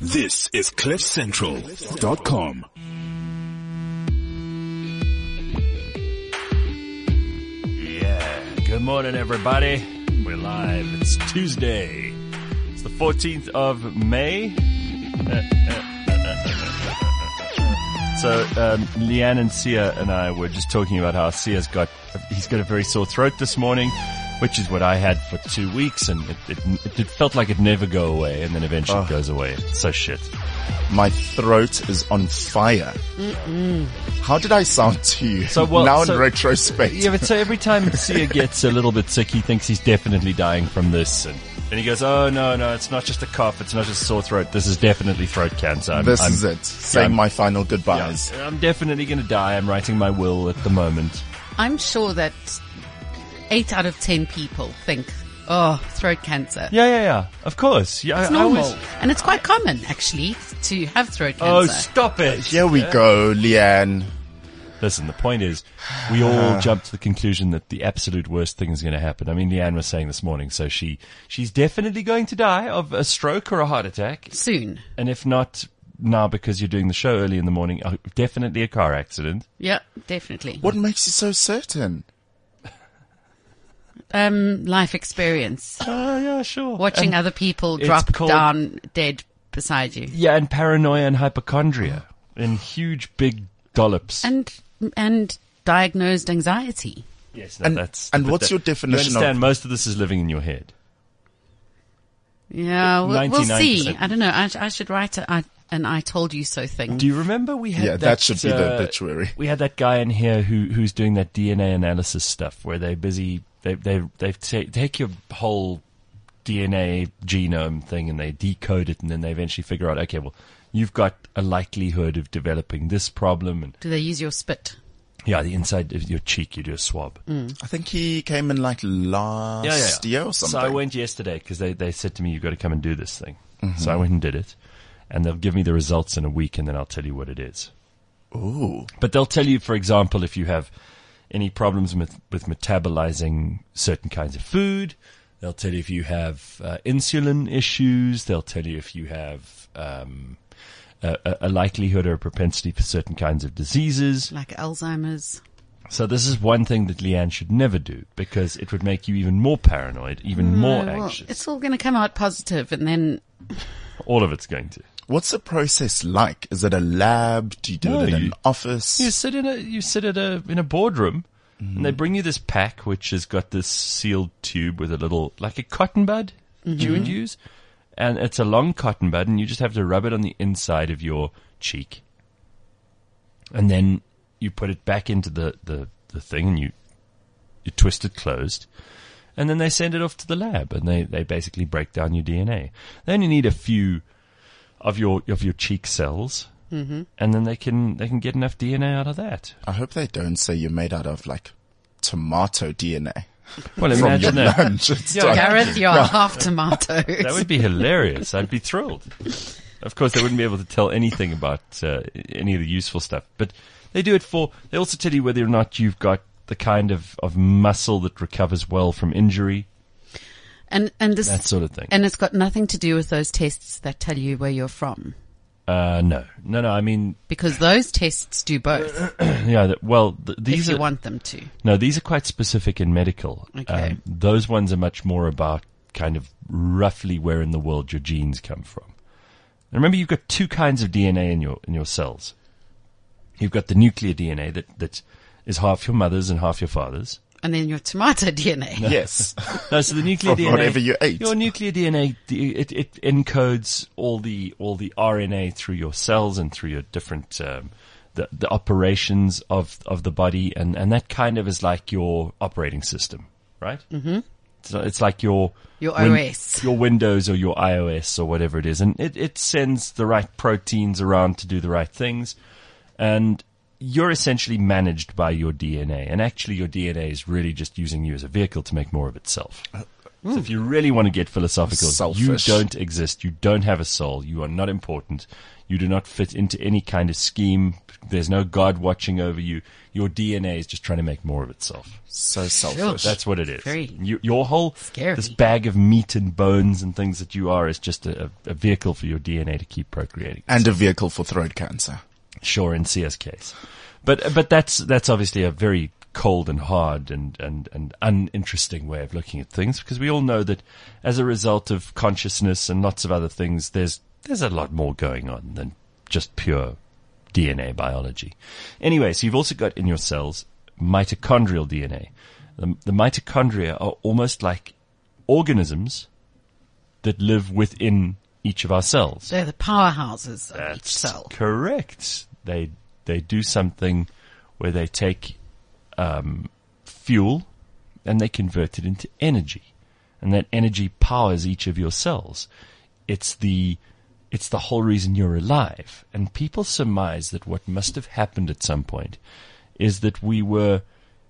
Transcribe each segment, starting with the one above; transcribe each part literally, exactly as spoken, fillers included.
This is cliff central dot com. Yeah, good morning everybody. We're live. It's Tuesday. It's the fourteenth of May. So um, Leanne and Sia and I were just talking about how Sia's got, he's got a very sore throat this morning, which is what I had for two weeks, and it, it, it felt like it'd never go away, and then eventually oh. it goes away. It's so shit. My throat is on fire. Mm-mm. How did I sound to you? So, well, now so, in retrospect. Yeah, but so every time Sia gets a little bit sick, he thinks he's definitely dying from this, and then he goes, "Oh no, no, it's not just a cough, it's not just a sore throat. This is definitely throat cancer." I'm, this I'm, is it. Saying yeah, my final goodbyes. Yeah, I'm definitely going to die. I'm writing my will at the moment. I'm sure that eight out of ten people think, oh, throat cancer. Yeah, yeah, yeah. Of course. Yeah, it's I, normal. I always... And it's quite common, actually, to have throat cancer. Oh, stop it. Here we yeah. go, Leanne. Listen, the point is, we all jumped to the conclusion that the absolute worst thing is going to happen. I mean, Leanne was saying this morning, so she she's definitely going to die of a stroke or a heart attack. Soon. And if not now, because you're doing the show early in the morning, uh, definitely a car accident. Yeah, definitely. What makes you so certain? Um, life experience. Oh, uh, yeah, sure. Watching and other people drop called, down dead beside you. Yeah, and paranoia and hypochondria in huge, big dollops. And and diagnosed anxiety. Yes, no, and, that's... And what's that, your definition you understand, of... most of this is living in your head. Yeah, we'll, we'll see. I don't know. I, I should write a, I, an I told you so thing. Do you remember we had Yeah, that, that should be uh, the obituary. We had that guy in here who who's doing that D N A analysis stuff where they're busy... They they they take take your whole D N A genome thing and they decode it, and then they eventually figure out, okay, well, you've got a likelihood of developing this problem. And do they use your spit? Yeah, the inside of your cheek, you do a swab. Mm. I think he came in like last yeah, yeah, yeah. year or something. So I went yesterday because they they said to me, you've got to come and do this thing. Mm-hmm. So I went and did it, and they'll give me the results in a week, and then I'll tell you what it is. Ooh. But they'll tell you, for example, if you have any problems with, with metabolizing certain kinds of food. They'll tell you if you have uh, insulin issues. They'll tell you if you have um, a, a likelihood or a propensity for certain kinds of diseases. Like Alzheimer's. So this is one thing that Leanne should never do, because it would make you even more paranoid, even no, more well, anxious. It's all going to come out positive, and then... All of it's going to. What's the process like? Is it a lab? Do you do No, it in you, an office? You sit in a you sit at a in a boardroom, mm-hmm. and they bring you this pack which has got this sealed tube with a little, like a cotton bud mm-hmm. that you would use, and it's a long cotton bud, and you just have to rub it on the inside of your cheek, and then you put it back into the the, the thing, and you you twist it closed. And then they send it off to the lab, and they, they basically break down your D N A. They only need a few of your of your cheek cells, mm-hmm. and then they can they can get enough D N A out of that. I hope they don't say you're made out of like tomato D N A. Well, imagine your that. Lunch. Yeah, like, Gareth, you're no. half tomatoes. That would be hilarious. I'd be thrilled. Of course, they wouldn't be able to tell anything about uh, any of the useful stuff, but they do it for. They also tell you whether or not you've got the kind of, of muscle that recovers well from injury. And and this that sort of thing. And it's got nothing to do with those tests that tell you where you're from. Uh, no, no, no. I mean, because those tests do both. yeah. That, well, th- these if you are, want them to. No, these are quite specific in medical. Okay. Um, those ones are much more about kind of roughly where in the world your genes come from. And remember, you've got two kinds of D N A in your in your cells. You've got the nuclear D N A that that is half your mother's and half your father's. And then your tomato D N A. No. Yes. No, so the nuclear From D N A. whatever you ate. Your nuclear D N A, it, it encodes all the all the R N A through your cells and through your different um, the the operations of of the body, and and that kind of is like your operating system, right? Mm-hmm. So it's like your your win- O S, your Windows or your iOS or whatever it is, and it it sends the right proteins around to do the right things, and you're essentially managed by your D N A, and actually your D N A is really just using you as a vehicle to make more of itself. So if you really want to get philosophical, Selfish. you don't exist. You don't have a soul. You are not important. You do not fit into any kind of scheme. There's no God watching over you. Your D N A is just trying to make more of itself. So selfish. That's what it is. Very You, your whole, scary. this bag of meat and bones and things that you are is just a, a vehicle for your D N A to keep procreating. And a vehicle for throat cancer. Sure, in C S case. But, but that's, that's obviously a very cold and hard and, and, and uninteresting way of looking at things, because we all know that as a result of consciousness and lots of other things, there's, there's a lot more going on than just pure D N A biology. Anyway, so you've also got in your cells mitochondrial D N A. The, the mitochondria are almost like organisms that live within each of our cells. They're the powerhouses of each That's cell. correct. They they do something where they take um, fuel and they convert it into energy, and that energy powers each of your cells. It's the it's the whole reason you're alive. And people surmise that what must have happened at some point is that we were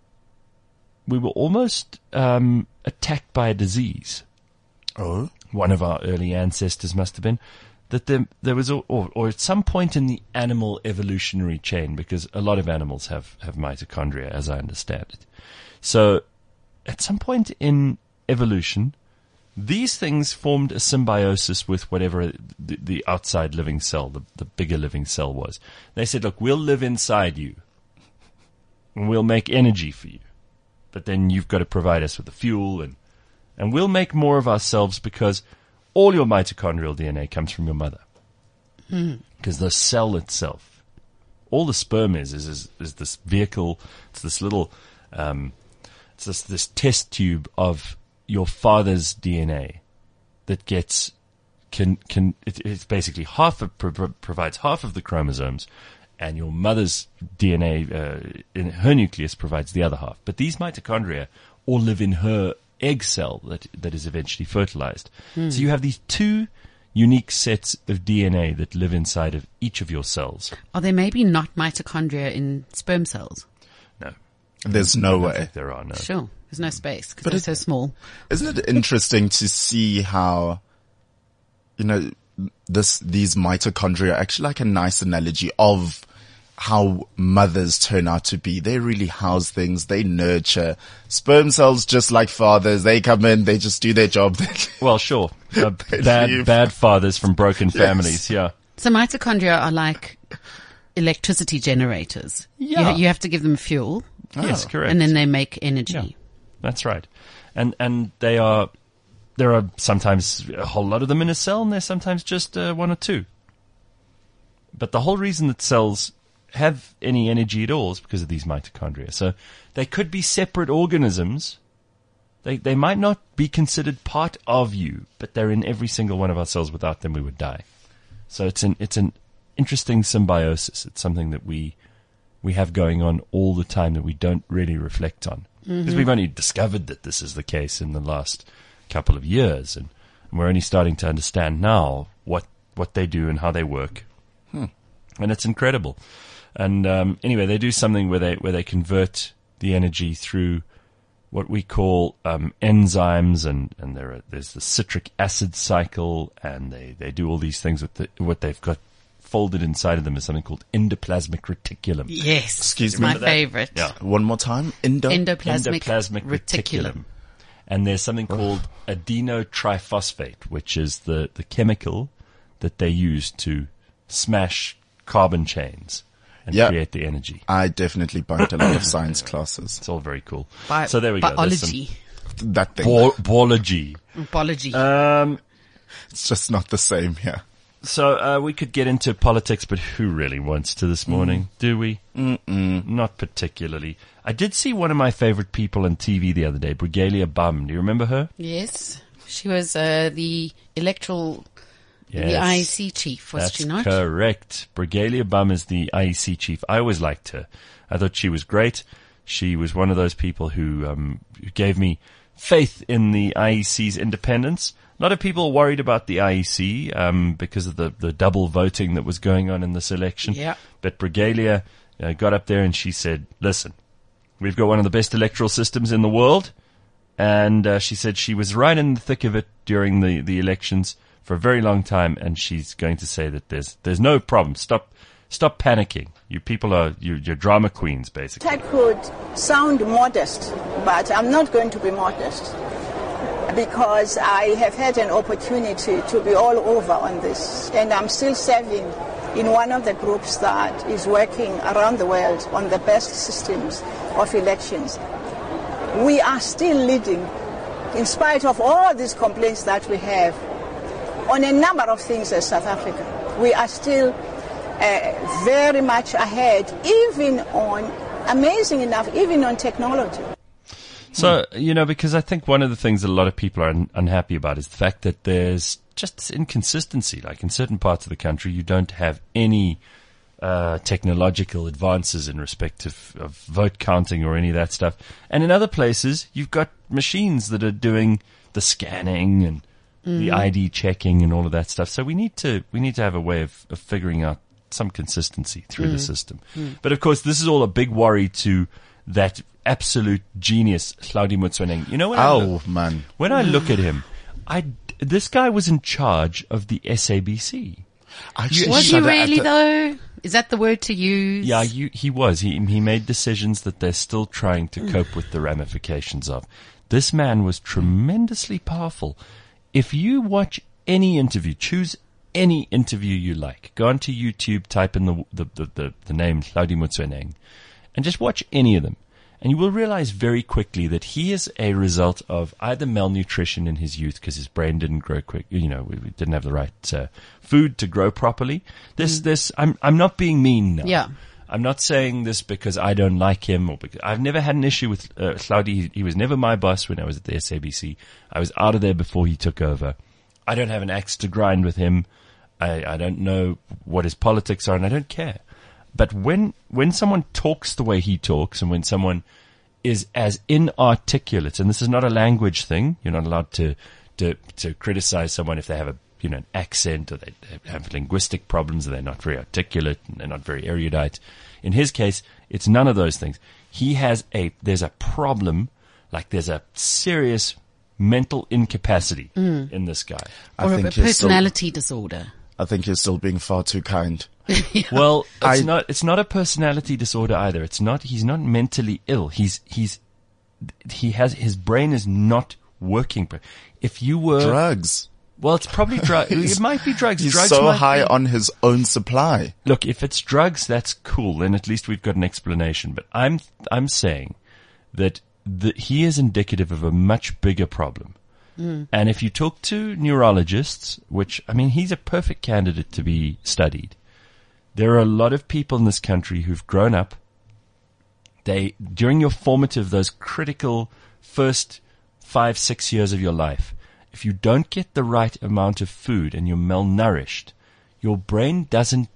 we were almost um, attacked by a disease. Oh? One of our early ancestors must have been, that there, there was, a, or, or at some point in the animal evolutionary chain, because a lot of animals have, have mitochondria, as I understand it. So at some point in evolution, these things formed a symbiosis with whatever the, the outside living cell, the, the bigger living cell was. They said, look, we'll live inside you, and we'll make energy for you, but then you've got to provide us with the fuel, and And we'll make more of ourselves because all your mitochondrial D N A comes from your mother. Because mm. the cell itself, all the sperm is, is, is, is this vehicle, it's this little, um, it's this, this test tube of your father's D N A that gets, can, can, it, it's basically half of, pro- provides half of the chromosomes, and your mother's D N A, uh, in her nucleus provides the other half. But these mitochondria all live in her egg cell that that is eventually fertilized. Mm. So you have these two unique sets of D N A that live inside of each of your cells. Are there maybe not mitochondria in sperm cells? No. There's no I don't way. think there are, no. Sure. There's no space because But they're it- so small. Isn't it interesting to see how, you know, this, these mitochondria are actually like a nice analogy of how mothers turn out to be. They really house things. They nurture. Sperm cells, just like fathers, they come in, they just do their job. Well, sure. Uh, They bad, leave. bad fathers from broken families, yeah. So mitochondria are like electricity generators. Yeah. You, you have to give them fuel Yes, correct. and then they make energy. Yeah. That's right. And and they are, there are sometimes a whole lot of them in a cell, and there's sometimes just uh, one or two. But the whole reason that cells have any energy at all is because of these mitochondria. So they could be separate organisms. They they might not be considered part of you, but they're in every single one of our cells. Without them, we would die. So it's an it's an interesting symbiosis. It's something that we we have going on all the time that we don't really reflect on, because we've only discovered that this is the case in the last couple of years, and, and we're only starting to understand now what what they do and how they work, hmm. and it's incredible. And um, anyway, they do something where they where they convert the energy through what we call um, enzymes, and and there are, there's the citric acid cycle, and they, they do all these things with the, what they've got folded inside of them is something called endoplasmic reticulum. Yes. Excuse it's me? my Remember that? favorite. Yeah. One more time. Indo. Endoplasmic, Endoplasmic reticulum. And there's something called adenotriphosphate, which is the, the chemical that they use to smash carbon chains and Yeah. create the energy. I definitely bunked a lot of science classes. It's all very cool. Bi- so there we go. There's some Biology. That thing. Bo- biology. Biology. Um, It's just not the same here. so uh, we could get into politics, but who really wants to this morning? Do we? Mm-mm. Not particularly. I did see one of my favorite people on T V the other day, Brigalia Bum. Do you remember her? yes. She was uh, the electoral, Yes. the I E C chief, was That's she not? correct. Brigalia Bum is the I E C chief. I always liked her. I thought she was great. She was one of those people who, um, who gave me faith in the I E C's independence. A lot of people worried about the I E C um, because of the, the double voting that was going on in this election. Yeah. But Brigalia uh, got up there and she said, listen, we've got one of the best electoral systems in the world. And uh, she said she was right in the thick of it during the, the elections for a very long time, and she's going to say that there's there's no problem. Stop stop panicking. You people are you, you're drama queens, basically. I could sound modest, but I'm not going to be modest because I have had an opportunity to be all over on this, and I'm still serving in one of the groups that is working around the world on the best systems of elections. We are still leading, in spite of all these complaints that we have, on a number of things as South Africa. We are still uh, very much ahead, even on, amazing enough, even on technology. So, you know, because I think one of the things that a lot of people are un- unhappy about is the fact that there's just this inconsistency. Like in certain parts of the country, you don't have any uh, technological advances in respect of, of vote counting or any of that stuff. And in other places, you've got machines that are doing the scanning and mm. the I D checking and all of that stuff. So we need to we need to have a way of, of figuring out some consistency through mm. the system. Mm. But of course, this is all a big worry to that absolute genius, Hlaudi Motsoeneng. You know, when, oh, I look, man. when I look at him, I, this guy was in charge of the S A B C. Actually, Was he really, though? Is that the word to use? Yeah, you, he was. He, he made decisions that they're still trying to cope with the ramifications of. This man was tremendously powerful. If you watch any interview, choose any interview you like, go onto YouTube, type in the, the, the, the, the name Hlaudi Motsoeneng, and just watch any of them. And you will realize very quickly that he is a result of either malnutrition in his youth because his brain didn't grow quick, you know, we, we didn't have the right uh, food to grow properly. This, mm. this, I'm, I'm not being mean now. Yeah. I'm not saying this because I don't like him or because I've never had an issue with uh, Hlaudi. He, he was never my boss when I was at the S A B C. I was out of there before he took over. I don't have an axe to grind with him. I, I don't know what his politics are and I don't care. But when, when someone talks the way he talks and when someone is as inarticulate, and this is not a language thing, you're not allowed to, to, to criticize someone if they have a, you know, an accent or they have linguistic problems or they're not very articulate and they're not very erudite. In his case, it's none of those things. He has a, there's a problem, like there's a serious mental incapacity mm. in this guy. I or think a personality still, disorder. I think you're still being far too kind. yeah. Well, it's I, not, it's not a personality disorder either. It's not, he's not mentally ill. He's, he's, he has, his brain is not working. If you were. Drugs. Well, it's probably drugs. It might be drugs. He's drugs so high be, on his own supply. Look, if it's drugs, that's cool. Then at least we've got an explanation. But I'm, I'm saying that the, he is indicative of a much bigger problem. Mm. And if you talk to neurologists, which, I mean, he's a perfect candidate to be studied. There are a lot of people in this country who've grown up. They, during your formative, those critical first five, six years of your life, if you don't get the right amount of food and you're malnourished, your brain doesn't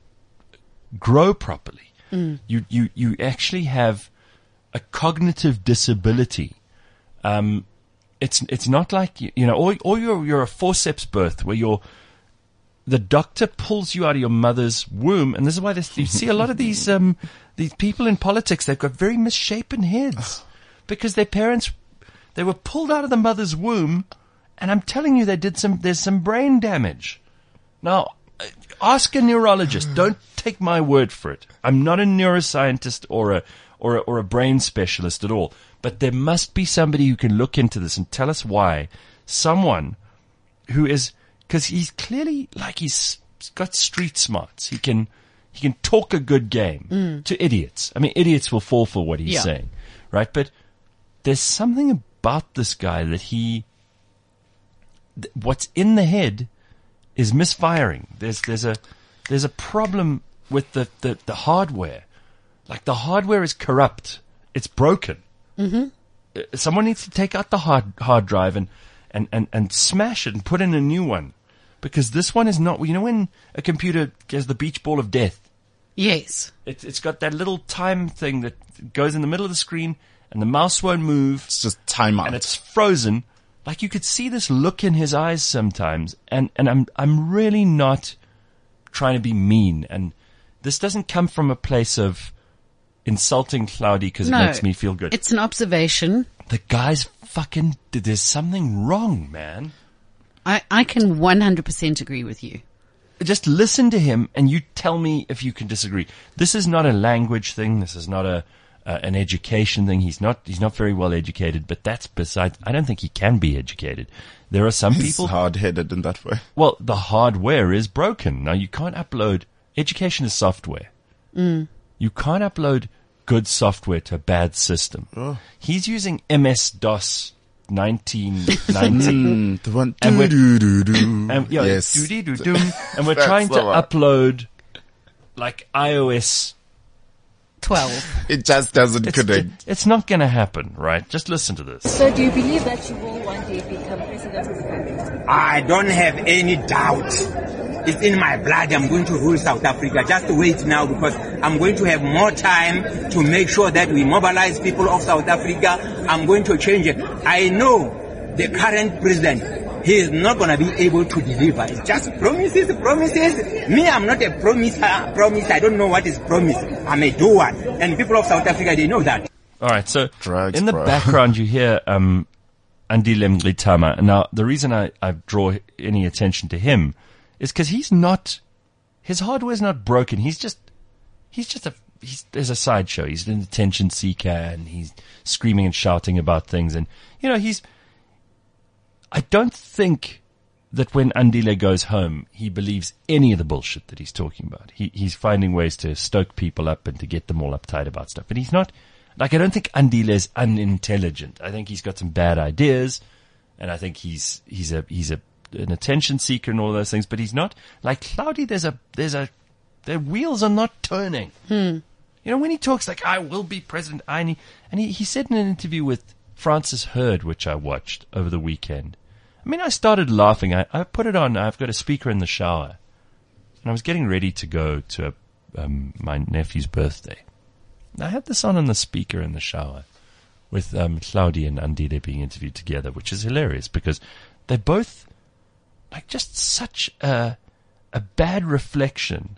grow properly. Mm. You, you, you actually have a cognitive disability. Um, it's, it's not like, you, you know, or, or you're, you're a forceps birth where you're, the doctor pulls you out of your mother's womb, and this is why this, you see a lot of these um, these people in politics. They've got very misshapen heads because their parents they were pulled out of the mother's womb, and I'm telling you, they did some. There's some brain damage. Now, ask a neurologist. Don't take my word for it. I'm not a neuroscientist or a or a, or a brain specialist at all. But there must be somebody who can look into this and tell us why someone who is. Because he's clearly like he's got street smarts. He can he can talk a good game mm. to idiots. I mean, idiots will fall for what he's yeah. saying, right? But there's something about this guy that he, th- what's in the head, is misfiring. There's there's a there's a problem with the, the, the hardware. Like the hardware is corrupt. It's broken. Mm-hmm. Someone needs to take out the hard hard drive and, and, and, and smash it and put in a new one. Because this one is not, you know when a computer has the beach ball of death? Yes. It, it's got that little time thing that goes in the middle of the screen and the mouse won't move. It's just time out. And it's frozen. Like you could see this look in his eyes sometimes. And, and I'm, I'm really not trying to be mean. And this doesn't come from a place of insulting Hlaudi because no, it makes me feel good. It's an observation. the guy's fucking, there's something wrong, man. I, I can one hundred percent agree with you. Just listen to him and you tell me if you can disagree. This is not a language thing. This is not a, uh, an education thing. He's not, he's not very well educated, but that's besides, I don't think he can be educated. There are some He's people. hard-headed in that way. Well, the hardware is broken. Now you can't upload, education is software. Mm. You can't upload good software to a bad system. Oh. He's using M S DOS nineteen ninety. Mm, the one. And we're- doo, doo, doo, doo. And, yeah, yes. doo-dee-doo-doo. And we're That's trying to the one. upload like iOS. twelve. It just doesn't It's, connect. it's not going to happen, right? Just listen to this. So do you believe that you will one day become president of the country? I don't have any doubt. It's in my blood. I'm going to rule South Africa. Just wait now because I'm going to have more time to make sure that we mobilize people of South Africa. I'm going to change it. I know the current president, he is not going to be able to deliver. It's just promises, promises. Me, I'm not a promiser. Promise. I don't know what is promise. I'm a doer. And people of South Africa, they know that. All right. So Drugs, in the bro. background, you hear um, Andile Mngxitama. Now, the reason I, I draw any attention to him is because he's not, his hardware's not broken. He's just, he's just a, he's, there's a sideshow. He's an attention seeker and he's screaming and shouting about things. And, you know, he's, I don't think that when Andile goes home, he believes any of the bullshit that he's talking about. He, he's finding ways to stoke people up and to get them all uptight about stuff. But he's not, like, I don't think Andile is unintelligent. I think he's got some bad ideas and I think he's, he's a, he's a, an attention seeker and all those things, but he's not like Cloudy. There's a, there's a, their wheels are not turning. Hmm. You know, when he talks like, I will be president, I need, and he, he said in an interview with Francis Hurd, which I watched over the weekend. I mean, I started laughing. I, I put it on. I've got a speaker in the shower and I was getting ready to go to a, um, my nephew's birthday. And I had this on in the speaker in the shower with, um, Cloudy and Andile being interviewed together, which is hilarious because they both, like just such a, a bad reflection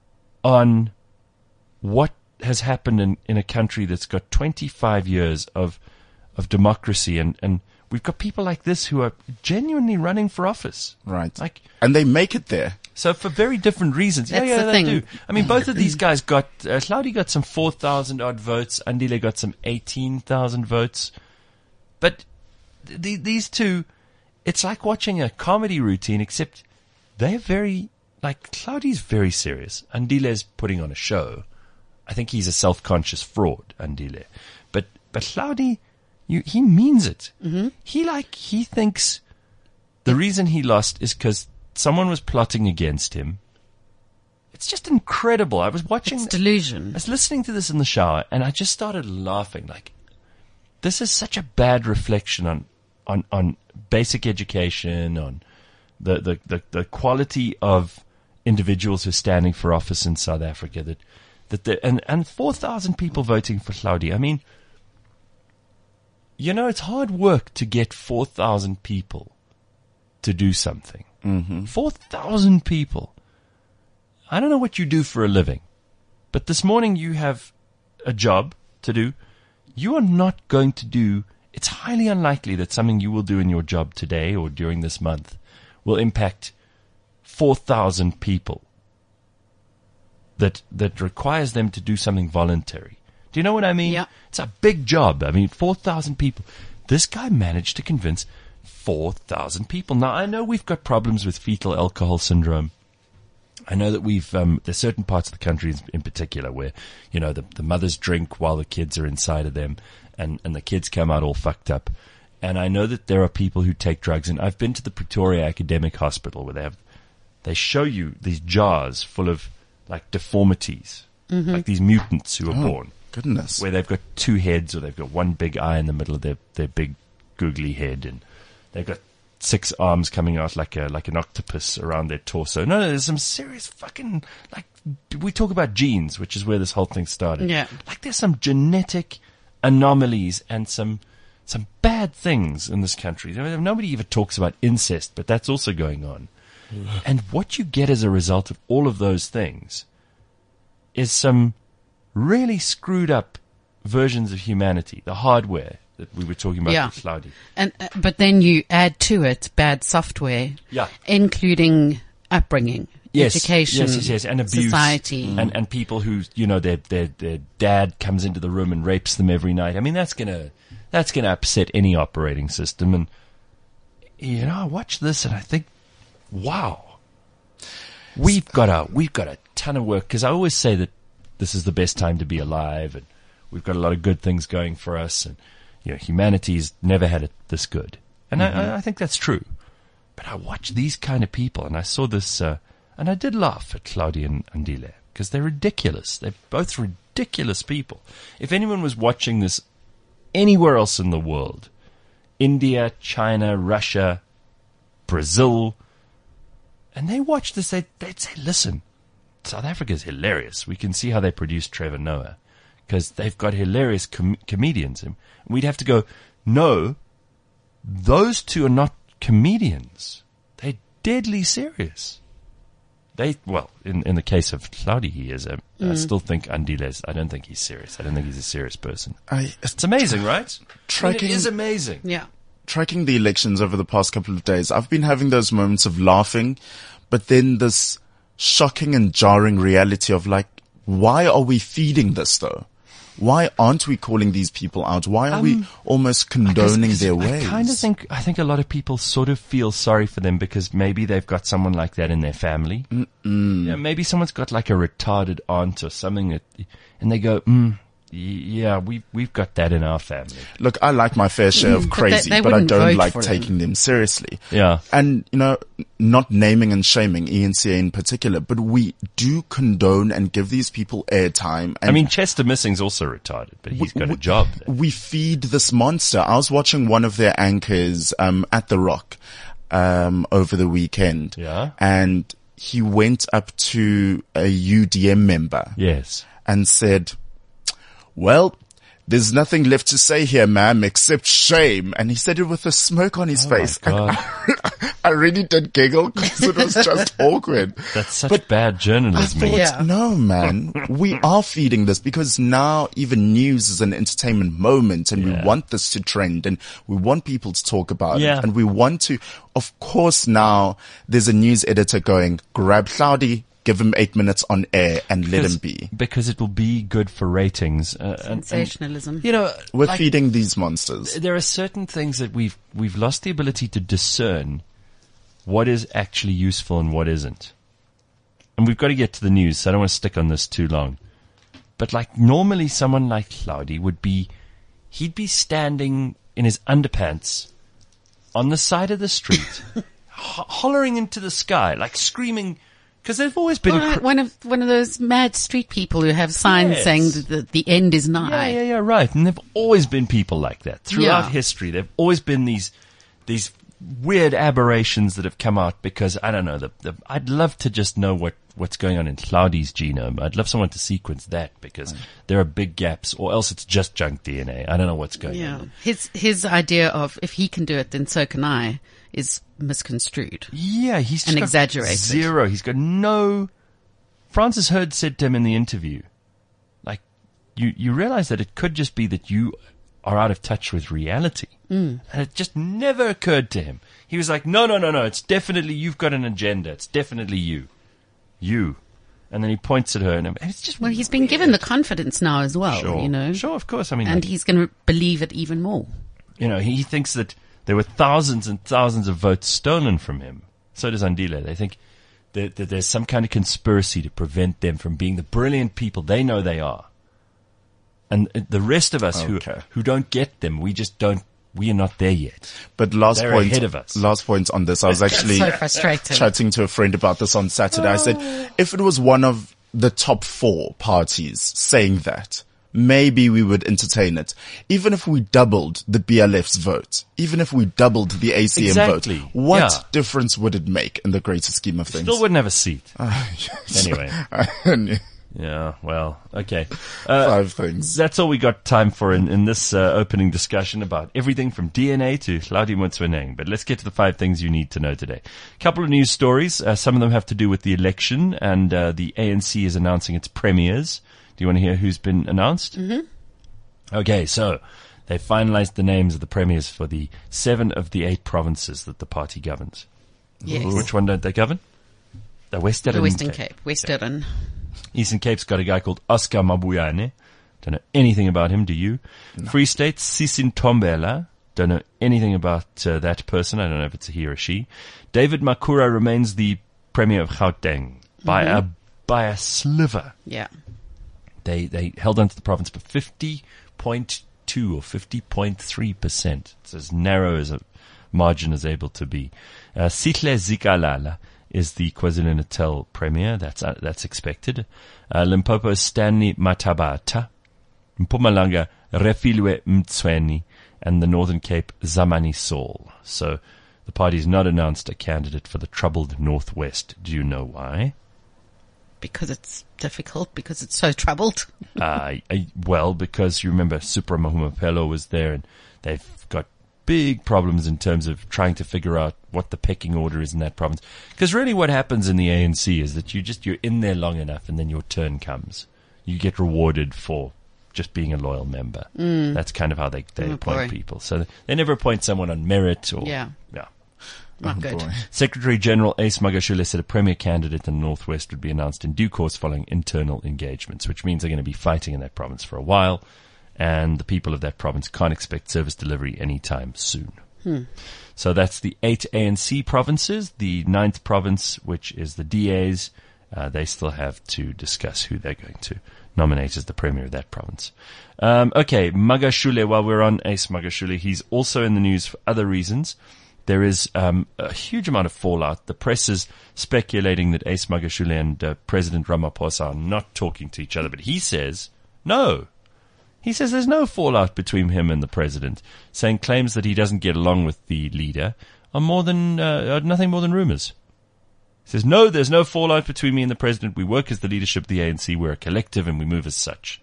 on what has happened in, in a country that's got twenty-five years of, of democracy. And, and we've got people like this who are genuinely running for office. Right. Like, And they make it there. so for very different reasons. That's yeah, yeah, the they thing. do. I mean, both of these guys got, uh, Cloudy got some four thousand odd votes. Andile got some eighteen thousand votes. But th- th- these two, it's like watching a comedy routine, except they're very, like, Cloudy's very serious. Andile's putting on a show. I think he's a self-conscious fraud, Andile. But, but Cloudy, you, he means it. Mm-hmm. He like, he thinks the reason he lost is because someone was plotting against him. It's just incredible. I was watching, It's I delusion. was listening to this in the shower and I just started laughing. Like, this is such a bad reflection on, on, on basic education, on the, the, the, the quality of individuals who are standing for office in South Africa, that, that the, and, and four thousand people voting for Cloudy. I mean, you know, it's hard work to get four thousand people to do something. Mm-hmm. four thousand people. I don't know what you do for a living, but this morning you have a job to do. You are not going to do, it's highly unlikely that something you will do in your job today or during this month will impact four thousand people that, that requires them to do something voluntary. Do you know what I mean? Yeah. It's a big job. I mean, four thousand people. This guy managed to convince four thousand people. Now, I know we've got problems with fetal alcohol syndrome. I know that we've, um, there's certain parts of the country in particular where, you know, the, the mothers drink while the kids are inside of them and, and the kids come out all fucked up. And I know that there are people who take drugs, and I've been to the Pretoria Academic Hospital where they have, they show you these jars full of like deformities, Mm-hmm. like these mutants who are Oh, born, goodness. where they've got two heads or they've got one big eye in the middle of their, their big googly head, and they've got six arms coming out like a, like an octopus around their torso. No, no, there's some serious fucking, like, we talk about genes, which is where this whole thing started. Yeah. Like there's some genetic anomalies and some, some bad things in this country. I mean, nobody even talks about incest, but that's also going on. And what you get as a result of all of those things is some really screwed up versions of humanity, the hardware that we were talking about Yeah. with Claudi. And uh, but then you add to it bad software, Yeah. including upbringing, Yes, education, yes, yes, yes, and abuse, society. and and people who, you know, their their their dad comes into the room and rapes them every night. I mean, that's gonna that's gonna upset any operating system. And you know, I watch this and I think, wow, we've got a we've got a ton of work, because I always say that this is the best time to be alive, and we've got a lot of good things going for us, and you know, humanity's never had it this good, and mm-hmm. I, I think that's true. But I watch these kind of people, and I saw this. Uh, And I did laugh at Claudia and Andile, because they're ridiculous. They're both ridiculous people. If anyone was watching this anywhere else in the world, India, China, Russia, Brazil, and they watch this, they'd, they'd say, listen, South Africa's hilarious. We can see how they produced Trevor Noah, because they've got hilarious com- comedians. And we'd have to go, no, those two are not comedians. They're deadly serious. They, well, in, in the case of Claudi, he is. Um, mm. I still think Andiles, I don't think he's serious. I don't think he's a serious person. I, it's amazing, right? Tracking, I mean, it is amazing. Yeah. Tracking the elections over the past couple of days, I've been having those moments of laughing, but then this shocking and jarring reality of like, why are we feeding this though? Why aren't we calling these people out? Why are um, we almost condoning their ways? I kind of think, I think a lot of people sort of feel sorry for them, because maybe they've got someone like that in their family. Mm-mm. Yeah, maybe someone's got like a retarded aunt or something, that, and they go, mm, yeah, we've, we've got that in our family. Look, I like my fair share of crazy, but, they, they but I don't vote like for taking them. them seriously. Yeah. And, you know, not naming and shaming E N C A in particular, but we do condone and give these people airtime. And I mean, Chester Missing's also retarded, but he's got we, a job there. We feed this monster. I was watching one of their anchors, um, at The Rock, um, over the weekend. Yeah. And he went up to a U D M member. Yes. And said, well, there's nothing left to say here, ma'am, except shame. And he said it with a smirk on his Oh face. my God. I, I really did giggle because it was just awkward. That's such But bad I journalism. thought, Yeah. no, man, we are feeding this, because now even news is an entertainment moment, and Yeah. we want this to trend, and we want people to talk about Yeah. it, and we want to, of course, now there's a news editor going, grab Claudi, give him eight minutes on air and let Because- him be. Because it will be good for ratings. Uh, and- and, Sensationalism. you know, We're like, feeding these monsters. there are certain things that we've we've lost the ability to discern what is actually useful and what isn't. And we've got to get to the news, so I don't want to stick on this too long. But like normally someone like Claudi would be, he'd be standing in his underpants on the side of the street, ho- hollering into the sky, like screaming, because they've always been... Well, a cr- one of one of those mad street people who have signs Yes. saying that the, the end is Yeah, nigh. yeah, yeah, right. And there've always been people like that throughout Yeah. history. There've always been these these weird aberrations that have come out because I don't know. The, the, I'd love to just know what what's going on in Claudi's genome. I'd love someone to sequence that, because there are big gaps, or else it's just junk D N A. I don't know what's going Yeah. on. His his idea of if he can do it, then so can I is misconstrued. Yeah, he's just And got exaggerated. Zero. He's got no. Francis Hurd said to him in the interview, like, you you realize that it could just be that you are out of touch with reality. Mm. And it just never occurred to him. He was like, no, no, no, no, it's definitely, you've got an agenda. It's definitely you. You. And then he points at her, and it's just Well, he's been weird. given the confidence now as well, Sure. you know. Sure, of course. I mean, And like, he's going to believe it even more. you know, he thinks that there were thousands and thousands of votes stolen from him. So does Andile. They think that, that there's some kind of conspiracy to prevent them from being the brilliant people they know they are. And uh, the rest of us Okay. who who don't get them, we just don't, we are not there yet. But last They're point, ahead of us. last point on this, I was actually So frustrating. chatting to a friend about this on Saturday. I said, if it was one of the top four parties saying that, maybe we would entertain it. Even if we doubled the B L F's vote, even if we doubled the A C M Exactly. vote, what Yeah. difference would it make in the greater scheme of things? Still wouldn't have a seat. Yes. Anyway. Yeah, well, okay. Uh, Five things. That's all we got time for in, in this uh, opening discussion about everything from D N A to Hlaudi Motsoeneng. But let's get to the five things you need to know today. A couple of news stories. Uh, some of them have to do with the election, and uh, the A N C is announcing its premiers. Do you want to hear who's been announced? Mm-hmm. Okay, so They finalized the names of the premiers for the seven of the eight provinces that the party governs. Yes. Which one don't they govern? The Western, The Western Cape. Cape. Western. Eastern Cape's got a guy called Oscar Mabuyane. Don't know anything about him, do you? No. Free State, Sisin Tombela. Don't know anything about uh, that person. I don't know if it's a he or a she. David Makura remains the Premier of Gauteng by mm-hmm. a by a sliver. Yeah. They they held on to the province for fifty point two or fifty point three percent. It's as narrow as a margin is able to be. Uh, Sihle Zikalala is the KwaZulu-Natal Premier. That's uh, that's expected. Uh, Limpopo Stanley Matabata. Mpumalanga Refilwe Mtsweni. And the Northern Cape Zamani Saul. So the party's not announced a candidate for the troubled Northwest. Do you know why? Because it's difficult, because it's so troubled. uh, well, because you remember Supra Mahumapelo was there, and they've got big problems in terms of trying to figure out what the pecking order is in that province. Because really what happens in the A N C is that you just, you're in there long enough and then your turn comes. You get rewarded for just being a loyal member. Mm. That's kind of how they, they oh, appoint boy. people. So they never appoint someone on merit or, yeah. yeah. Not oh, good. Boy. Secretary General Ace Magashule said a premier candidate in the Northwest would be announced in due course following internal engagements, which means they're going to be fighting in that province for a while, and the people of that province can't expect service delivery anytime soon. Hmm. So that's the eight A N C provinces. The ninth province, which is the D As, uh, they still have to discuss who they're going to nominate as the premier of that province. Um, okay, Magashule, while we're on Ace Magashule, he's also in the news for other reasons. There is um, a huge amount of fallout. The press is speculating that Ace Magashule and uh, President Ramaphosa are not talking to each other, but he says no. He says there's no fallout between him and the president, saying claims that he doesn't get along with the leader are more than uh, are nothing more than rumors. He says, no, there's no fallout between me and the president. We work as the leadership of the A N C. We're a collective and we move as such.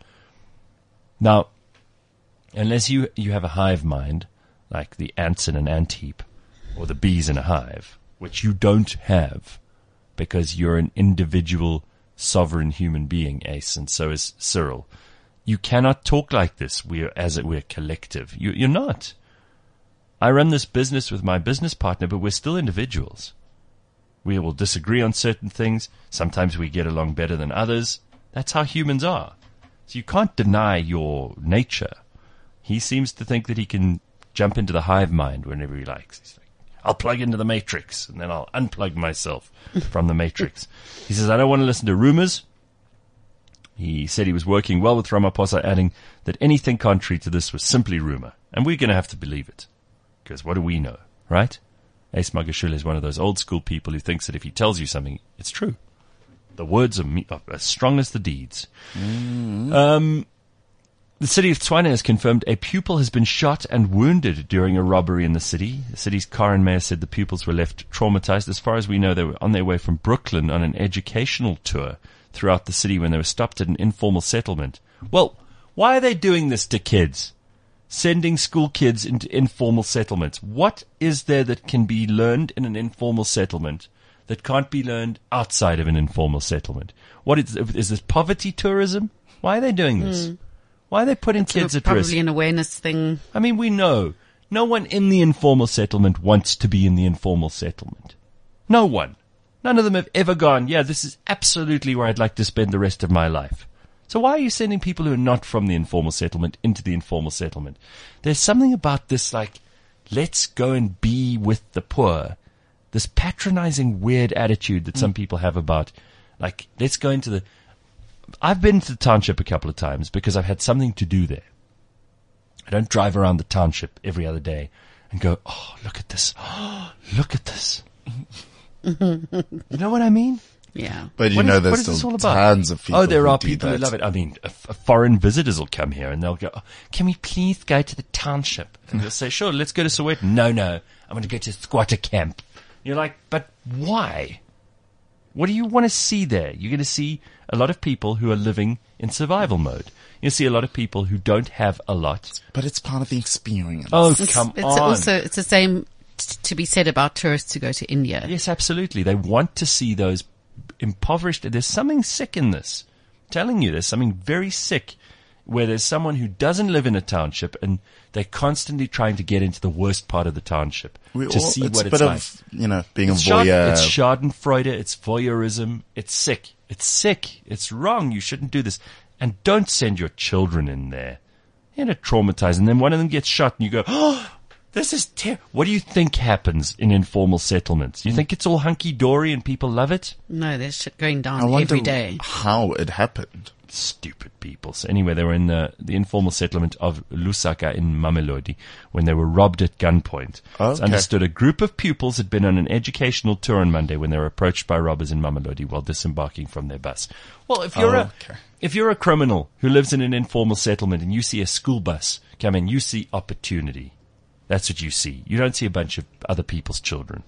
Now, unless you, you have a hive mind, like the ants in an ant heap, or the bees in a hive, which you don't have, because you're an individual, sovereign human being, Ace, and so is Cyril. You cannot talk like this. We're as it we're collective. You, you're not. I run this business with my business partner, but we're still individuals. We will disagree on certain things. Sometimes we get along better than others. That's how humans are. So you can't deny your nature. He seems to think that he can jump into the hive mind whenever he likes. He's like, I'll plug into the matrix and then I'll unplug myself from the matrix. He says, I don't want to listen to rumors. He said he was working well with Ramaphosa, adding that anything contrary to this was simply rumor. And we're going to have to believe it. Because what do we know, right? Ace Magashule is one of those old school people who thinks that if he tells you something, it's true. The words are, me- are as strong as the deeds. Mm-hmm. Um, the city of Tshwane has confirmed a pupil has been shot and wounded during a robbery in the city. The city's Karen mayor said the pupils were left traumatized. As far as we know, they were on their way from Brooklyn on an educational tour throughout the city when they were stopped at an informal settlement. Well, why are they doing this to kids? Sending school kids into informal settlements. What is there that can be learned in an informal settlement that can't be learned outside of an informal settlement? What is, is this poverty tourism? Why are they doing this? Mm. Why are they putting it's kids at probably risk? Probably an awareness thing. I mean, we know no one in the informal settlement wants to be in the informal settlement. No one. None of them have ever gone, yeah, this is absolutely where I'd like to spend the rest of my life. So why are you sending people who are not from the informal settlement into the informal settlement? There's something about this, like, let's go and be with the poor. This patronizing, weird attitude that some people have about, like, let's go into the... I've been to the township a couple of times because I've had something to do there. I don't drive around the township every other day and go, oh, look at this. Oh, look at this. You know what I mean? Yeah. But you what know, is, there's what is still this all about? tons of people Oh, there who are do people that. who love it. I mean, uh, foreign visitors will come here and they'll go, oh, can we please go to the township? And they'll say, sure, let's go to Soweto. No, no, I'm going to go to squatter camp. You're like, but why? What do you want to see there? You're going to see a lot of people who are living in survival mode. You see a lot of people who don't have a lot. But it's part of the experience. Oh, It's, come it's on. also, it's the same t- to be said about tourists who go to India. Yes, absolutely. They want to see those impoverished. There's something sick in this. I'm telling you, there's something very sick where there's someone who doesn't live in a township and they're constantly trying to get into the worst part of the township We to all, see it's what a it's bit like. of, you know, being It's a Schad- voyeur. It's schadenfreude. It's voyeurism. It's sick. It's sick. It's wrong. You shouldn't do this. And don't send your children in there. You're going to traumatize. And then one of them gets shot and you go, oh, this is terrible. What do you think happens in informal settlements? You think it's all hunky-dory and people love it? No, there's shit going I down wonder every day. how it happened. Stupid people. So anyway, they were in the, the informal settlement of Lusaka in Mamelodi when they were robbed at gunpoint. Okay. It's understood a group of pupils had been on an educational tour on Monday when they were approached by robbers in Mamelodi while disembarking from their bus. Well, if you're Okay. a if you're a criminal who lives in an informal settlement and you see a school bus come in, you see opportunity. That's what you see. You don't see a bunch of other people's children.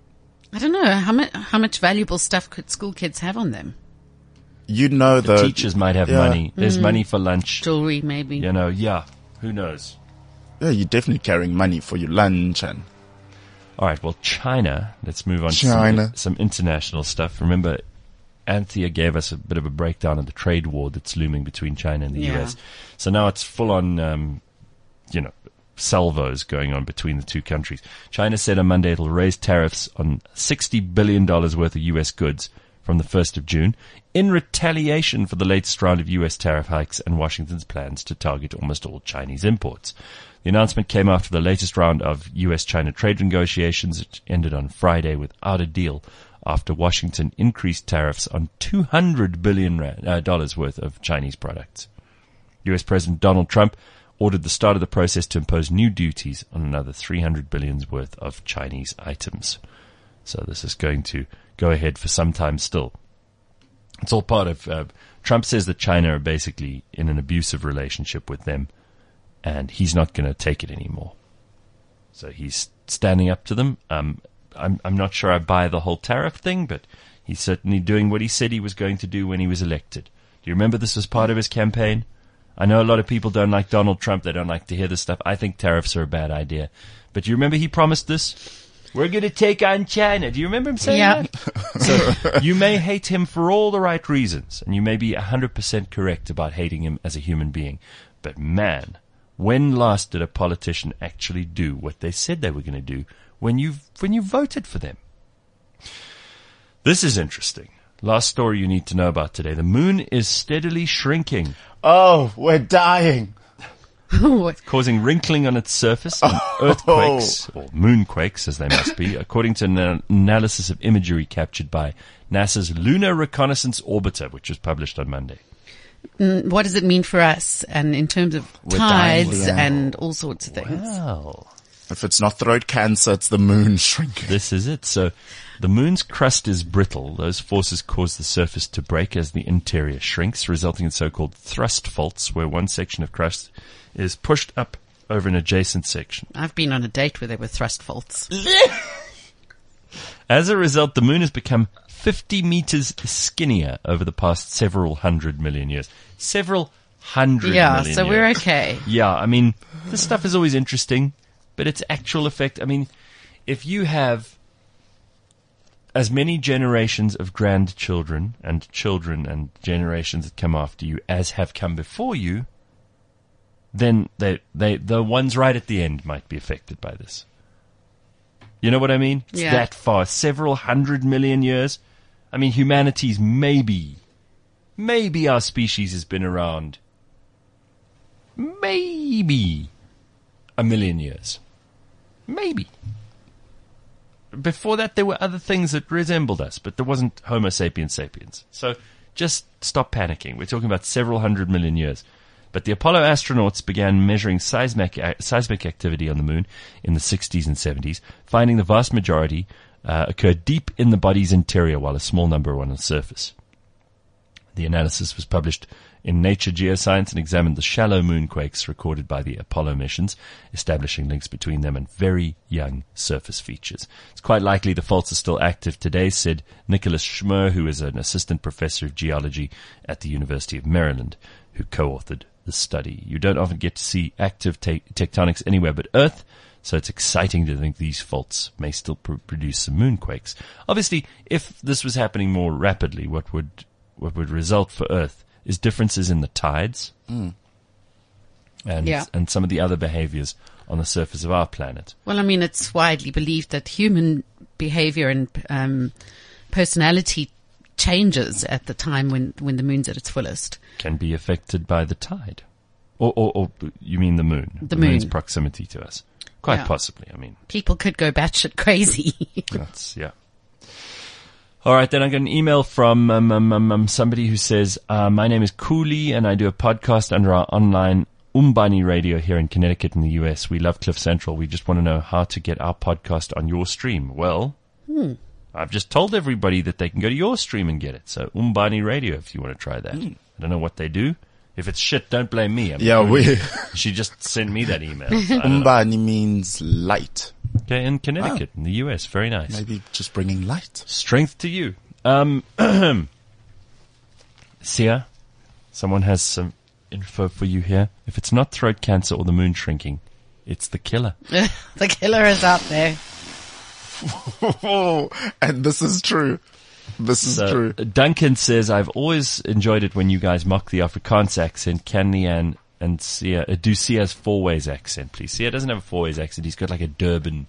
I don't know how much how much valuable stuff could school kids have on them. You know The the teachers might have yeah. money. There's money for lunch. Jewelry, maybe. You know, yeah. Who knows? Yeah, you're definitely carrying money for your lunch and All right, well, China. Let's move on China. to some, some international stuff. Remember, Anthea gave us a bit of a breakdown of the trade war that's looming between China and the Yeah. U S. So now it's full on, um, you know, salvos going on between the two countries. China said on Monday it'll raise tariffs on sixty billion dollars worth of U S goods from the first of June in retaliation for the latest round of U S tariff hikes and Washington's plans to target almost all Chinese imports. The announcement came after the latest round of U S-China trade negotiations, which ended on Friday without a deal after Washington increased tariffs on two hundred billion dollars uh, worth of Chinese products. U S President Donald Trump ordered the start of the process to impose new duties on another three hundred billion dollars worth of Chinese items. So this is going to go ahead for some time still. It's all part of, uh, Trump says that China are basically in an abusive relationship with them, and he's not going to take it anymore. So he's standing up to them. Um, I'm, I'm not sure I buy the whole tariff thing, but he's certainly doing what he said he was going to do when he was elected. Do you remember this was part of his campaign? I know a lot of people don't like Donald Trump. They don't like to hear this stuff. I think tariffs are a bad idea. But do you remember he promised this? We're going to take on China. Do you remember him saying Yeah. that? So you may hate him for all the right reasons, and you may be one hundred percent correct about hating him as a human being. But man, when last did a politician actually do what they said they were going to do when you when you voted for them? This is interesting. Last story you need to know about today. The moon is steadily shrinking, oh, we're dying. What? causing wrinkling on its surface and earthquakes, or moonquakes as they must be, according to an analysis of imagery captured by NASA's Lunar Reconnaissance Orbiter, which was published on Monday. Mm, What does it mean for us, and in terms of We're dying, tides yeah. and all sorts of things? Wow. If it's not throat cancer, it's the moon shrinking. This is it. So the moon's crust is brittle. Those forces cause the surface to break as the interior shrinks, resulting in so-called thrust faults, where one section of crust is pushed up over an adjacent section. I've been on a date where there were thrust faults. As a result, the moon has become fifty meters skinnier over the past several hundred million years. Several hundred Yeah, million so years. we're okay. Yeah, I mean, this stuff is always interesting, but its actual effect, I mean, if you have as many generations of grandchildren and children and generations that come after you as have come before you, then they, they, the ones right at the end might be affected by this. You know what I mean? It's Yeah. that far. Several hundred million years. I mean, humanity's maybe, maybe our species has been around maybe a million years. Maybe. Before that, there were other things that resembled us, but there wasn't Homo sapiens sapiens. So just stop panicking. We're talking about several hundred million years. But the Apollo astronauts began measuring seismic, seismic activity on the moon in the sixties and seventies, finding the vast majority uh, occurred deep in the body's interior, while a small number were on the surface. The analysis was published in Nature Geoscience and examined the shallow moonquakes recorded by the Apollo missions, establishing links between them and very young surface features. It's quite likely the faults are still active today, said Nicholas Schmer, who is an assistant professor of geology at the University of Maryland, who co-authored the study. You don't often get to see active te- tectonics anywhere but Earth, so it's exciting to think these faults may still pr- produce some moonquakes. Obviously, if this was happening more rapidly, what would what would result for Earth is differences in the tides. Mm. and Yeah. and some of the other behaviors on the surface of our planet. Well, I mean, it's widely believed that human behavior and um, personality changes at the time when, when the moon's at its fullest. Can be affected by the tide. Or, or, or you mean the moon? The moon's moon. proximity to us. Quite Yeah. possibly, I mean. People could go batshit crazy. That's, yeah. All right, then I got an email from um, um, um, um, somebody who says, uh, my name is Cooley and I do a podcast under our online Umbani radio here in Connecticut in the U S. We love Cliff Central. We just want to know how to get our podcast on your stream. Well, Hmm. I've just told everybody that they can go to your stream and get it. So Umbani radio if you want to try that. I don't know what they do. If it's shit, don't blame me. I'm Yeah, we, She just sent me that email. So I don't know. Umbani means light. Okay, in Connecticut, in the U S. Very nice. Maybe just bringing light. Strength to you. Um, Sia, someone has some info for you here. If it's not throat cancer or the moon shrinking, it's the killer. The killer is out there. And this is true. This is So, true. Duncan says, I've always enjoyed it when you guys mock the Afrikaans accent. Can Leanne and Sia, uh, do Sia's four ways accent, please? Sia doesn't have a four ways accent. He's got like a Durban,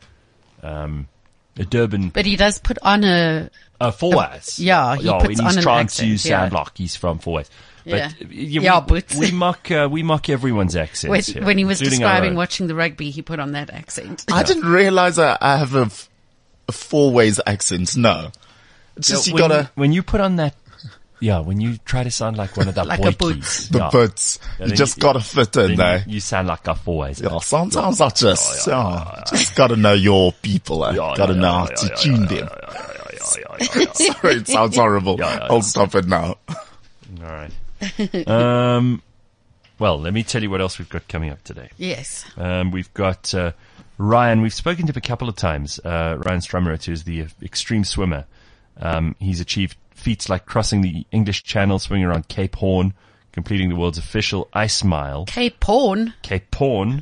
um, a Durban, But he does put on a, uh, four ways. yeah, he yeah, puts when on he's an trying accent, to sound yeah. like he's from four ways. Yeah. But, uh, yeah, Yeah, we, but- we mock, uh, we mock everyone's accents when, here, when he was including our describing own. watching the rugby, he put on that accent. I didn't realize I, I have a, f- a four ways accent. No. It's just Yeah, you when gotta, you, when you put on that, yeah, when you try to sound like one of the Like a boykies, the yeah, bits, Yeah, you then just you- gotta fit in then there. you, you sound like a four ways. Yeah, sometimes I just, yeah, just gotta know your people. Eh? Yeah, gotta yeah, know yeah, how yeah, to yeah, tune yeah, them. yeah, yeah, yeah, yeah, yeah, yeah. Sorry, it sounds horrible. Yeah, yeah, I'll yeah. stop it now. All right. Um, well, let me tell you what else we've got coming up today. Yes. Um, we've got uh, Ryan. We've spoken to him a couple of times. Uh, Ryan Strummerit, who is the uh, extreme swimmer. Um, he's achieved feats like crossing the English Channel, swimming around Cape Horn, completing the world's official ice mile. Cape Horn. Cape Horn.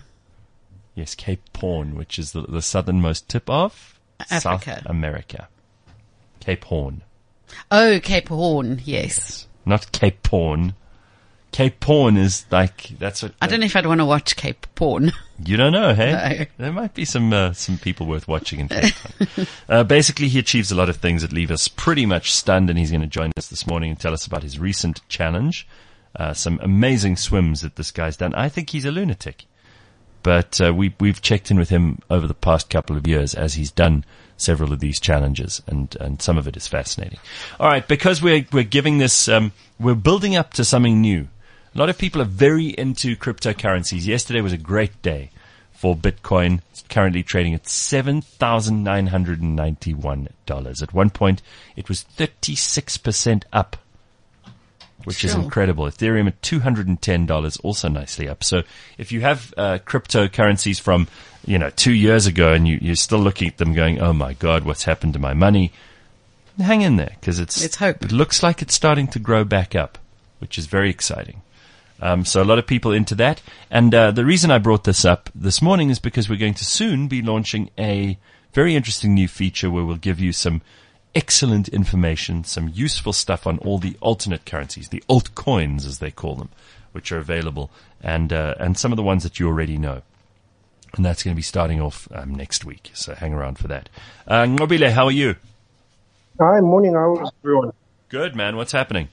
Yes, Cape Horn, which is the, the southernmost tip of Africa. South America. Cape Horn. Oh, Cape Horn. Yes. Not Cape Horn. Cape Horn is like, that's what. I don't know if I'd want to watch Cape Horn. You don't know, hey? No. There might be some uh, some people worth watching in Cape Town. uh, basically, he achieves a lot of things that leave us pretty much stunned, and he's going to join us this morning and tell us about his recent challenge. Uh, some amazing swims that this guy's done. I think he's a lunatic. But uh, we, we've checked in with him over the past couple of years as he's done several of these challenges, and, and some of it is fascinating. All right, because we're, we're giving this, um, we're building up to something new. A lot of people are very into cryptocurrencies. Yesterday was a great day for Bitcoin. It's currently trading at seven thousand nine hundred ninety-one dollars. At one point, it was thirty-six percent up, which is Sure. incredible. Ethereum at two hundred ten dollars, also nicely up. So if you have uh, cryptocurrencies from, you know, two years ago and you, you're still looking at them going, oh my God, what's happened to my money? Hang in there, because it's, It's hope. it looks like it's starting to grow back up, which is very exciting. Um, so a lot of people into that. And uh, the reason I brought this up this morning is because we're going to soon be launching a very interesting new feature where we'll give you some excellent information, some useful stuff on all the alternate currencies, the altcoins as they call them, which are available, and uh, and some of the ones that you already know. And that's going to be starting off um, next week, so hang around for that. Uh, Ngobile, how are you? Hi, morning, how's everyone? Good, man. What's happening?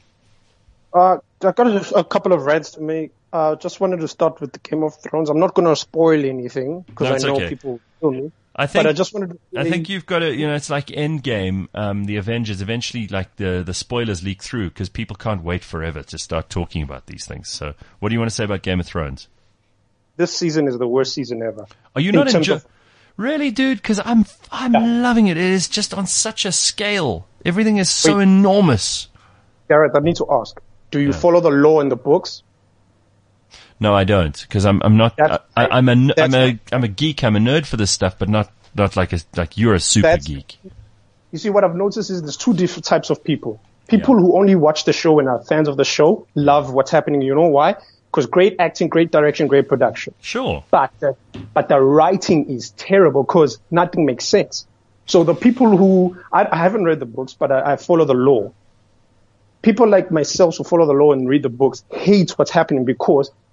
Uh, I got a, a couple of rants to make. Uh, just wanted to start with the Game of Thrones. I'm not going to spoil anything because No, I it's know okay. people kill me. I think But I just wanted to I say- think you've got to, you know, it's like Endgame, um, the Avengers, eventually like the, the spoilers leak through because people can't wait forever to start talking about these things. So what do you want to say about Game of Thrones? this season is the worst season ever. Are you In not terms enjoying? of- Really, dude? Because I'm, I'm loving it. It is just on such a scale. Everything is so Wait. enormous. Garrett, I need to ask, do you follow the law in the books? No, I don't, because I'm, I'm not, That's I, I'm a, right. I'm That's a, right. I'm a geek. I'm a nerd for this stuff, but not, not like a, like you're a super That's- geek. You see, what I've noticed is there's two different types of people. People Yeah. who only watch the show and are fans of the show love what's happening. You know why? Because great acting, great direction, great production. Sure. But the, but the writing is terrible because nothing makes sense. So the people who, I, I haven't read the books, but I, I follow the law. People like myself who follow the law and read the books hate what's happening because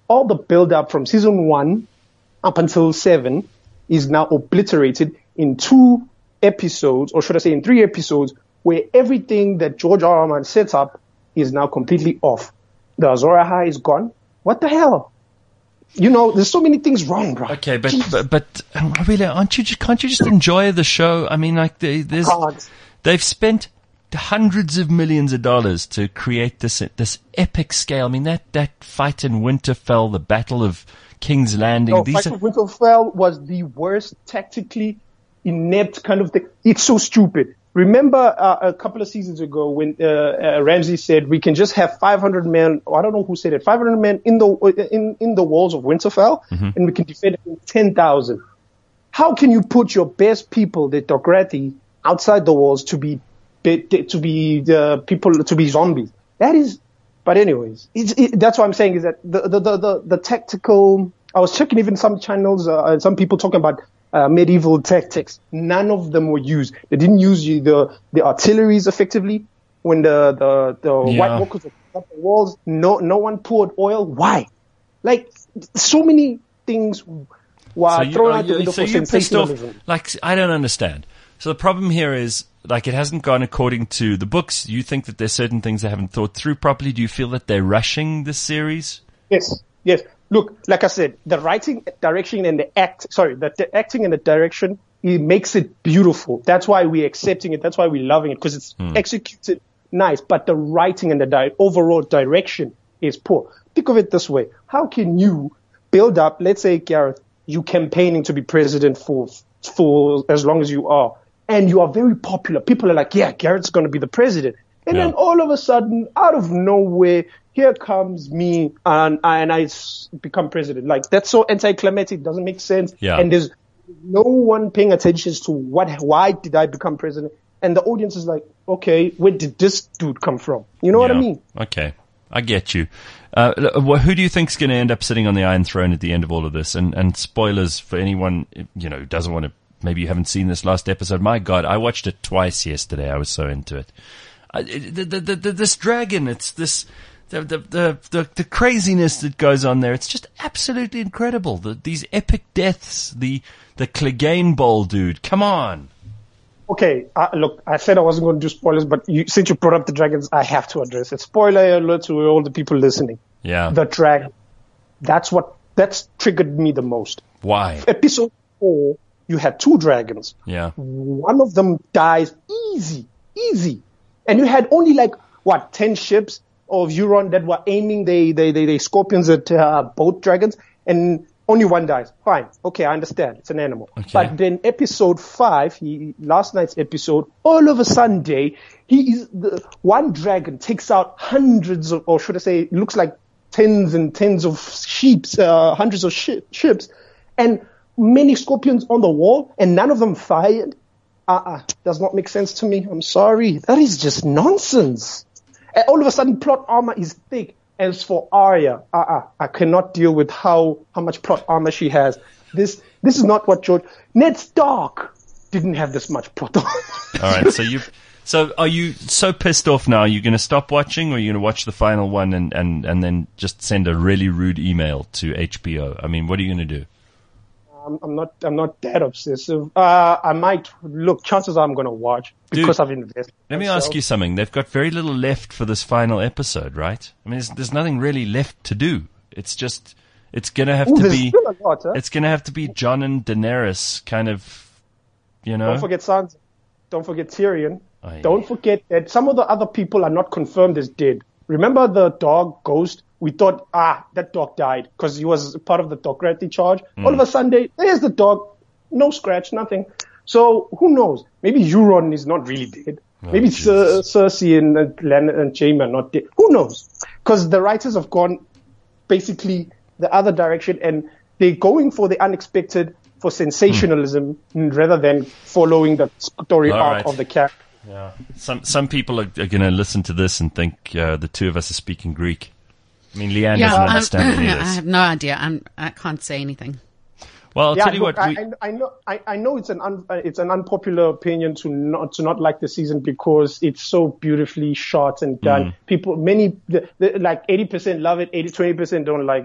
all the build up from season one up until seven is now obliterated in two episodes, or should I say in three episodes, where everything that George R. R. Martin sets up is now completely off. The Azor Ahai is gone. What the hell? You know, there's so many things wrong, bro. Okay, but but, but um, really, aren't you? Just, can't you just enjoy the show? I mean, like they, there's, God. they've spent hundreds of millions of dollars to create this this epic scale. I mean, that that fight in Winterfell, the Battle of King's Landing. No, these Fight are, of Winterfell was the worst tactically inept kind of thing. It's so stupid. Remember uh, a couple of seasons ago when uh, uh, Ramsay said we can just have five hundred men, or I don't know who said it, five hundred men in the in, in the walls of Winterfell, mm-hmm. and we can defend it with ten thousand. How can you put your best people, the Dothraki, outside the walls to be to be the people to be zombies? That is. But anyways, it's, it, that's what I'm saying is that the the the the, the tactical. I was checking even some channels, uh, some people talking about. Uh, medieval tactics. None of them were used. They didn't use the the artilleries effectively when the the, the yeah. White Walkers were up the walls. No no one poured oil. Why? Like so many things were so you, thrown uh, out the window so for you're pissed off. sensationalism. Like I don't understand. So the problem here is like it hasn't gone according to the books. You think that there's certain things they haven't thought through properly. Do you feel that they're rushing this series? Yes. Yes. Look, like I said, the writing, direction, and the act, sorry, the, the acting and the direction, it makes it beautiful. That's why we're accepting it. That's why we're loving it, because it's hmm. executed nice. But the writing and the di- overall direction is poor. Think of it this way. How can you build up, let's say, Gareth, you campaigning to be president for, for as long as you are, and you are very popular. People are like, yeah, Gareth's going to be the president. And yeah. then all of a sudden, out of nowhere, here comes me and, and I become president. Like, that's so anticlimactic. Doesn't make sense. Yeah. And there's no one paying attention to what, why did I become president? And the audience is like, okay, where did this dude come from? You know yeah. what I mean? Okay. I get you. Uh, who do you think's going to end up sitting on the Iron Throne at the end of all of this? And, and spoilers for anyone, you know, who doesn't want to, maybe you haven't seen this last episode. My God, I watched it twice yesterday. I was so into it. Uh, the, the, the, the, this dragon, it's this, the, the, the, the, the craziness that goes on there. It's just absolutely incredible. The, these epic deaths, the, the Clegane Bowl dude. Come on. Okay, uh, look, I said I wasn't going to do spoilers, but you, since you brought up the dragons, I have to address it. Spoiler alert to all the people listening. Yeah. The dragon. That's what, that's triggered me the most. Why? Episode four, you had two dragons. Yeah. One of them dies easy, easy. And you had only like, what, ten ships of Euron that were aiming the, the, the, the scorpions at uh, both dragons, and only one dies. Fine. Okay, I understand. It's an animal. Okay. But then episode five, he, last night's episode, all of a Sunday, he is, the, one dragon takes out hundreds of, or should I say, it looks like tens and tens of sheeps, uh, hundreds of shi- ships, and many scorpions on the wall, and none of them fired. Uh-uh, does not make sense to me. I'm sorry. That is just nonsense. And all of a sudden, plot armor is thick. As for Arya, uh-uh, I cannot deal with how, how much plot armor she has. This, this is not what George, Ned Stark didn't have this much plot armor. All right. So you, so are you so pissed off now? Are you going to stop watching, or are you going to watch the final one and, and, and then just send a really rude email to H B O? I mean, what are you going to do? I'm, I'm not, I'm not that obsessive. Uh, I might look, chances are I'm going to watch because Dude, I've invested. Let me myself. ask you something. They've got very little left for this final episode, right? I mean, there's, there's nothing really left to do. It's just, it's going to have Ooh, to there's be, still a lot, huh? it's going to have to be Jon and Daenerys kind of, you know. Don't forget Sansa. Don't forget Tyrion. Oh, yeah. Don't forget that some of the other people are not confirmed as dead. Remember the dog Ghost? We thought, ah, that dog died because he was part of the Dothraki charge. Mm. All of a sudden, there's the dog. No scratch, nothing. So who knows? Maybe Euron is not really dead. Oh, Maybe Cer- Cersei and, and Leonard and Jaime are not dead. Who knows? Because the writers have gone basically the other direction, and they're going for the unexpected, for sensationalism, mm. rather than following the story All arc right. of the character. Yeah. Some some people are, are going to listen to this and think uh, the two of us are speaking Greek. I mean, Leanne yeah, doesn't I'm- understand any of I this. have no idea. I'm, I can't say anything. Well, I'll yeah, tell you look, what. We, I, I know, I, I know it's an un, uh, it's an unpopular opinion to not to not like the season because it's so beautifully shot and done. Mm. People, many, the, the, like eighty percent love it, eighty, twenty percent don't like it.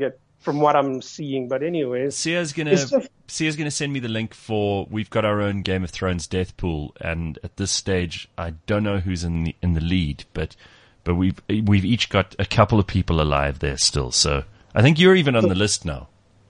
from what I'm seeing. But anyways, Sia's gonna it's just- Sia's gonna send me the link for. We've got our own Game of Thrones death pool, and at this stage, I don't know who's in the in the lead, but but we've we've each got a couple of people alive there still. So I think you're even on the list now.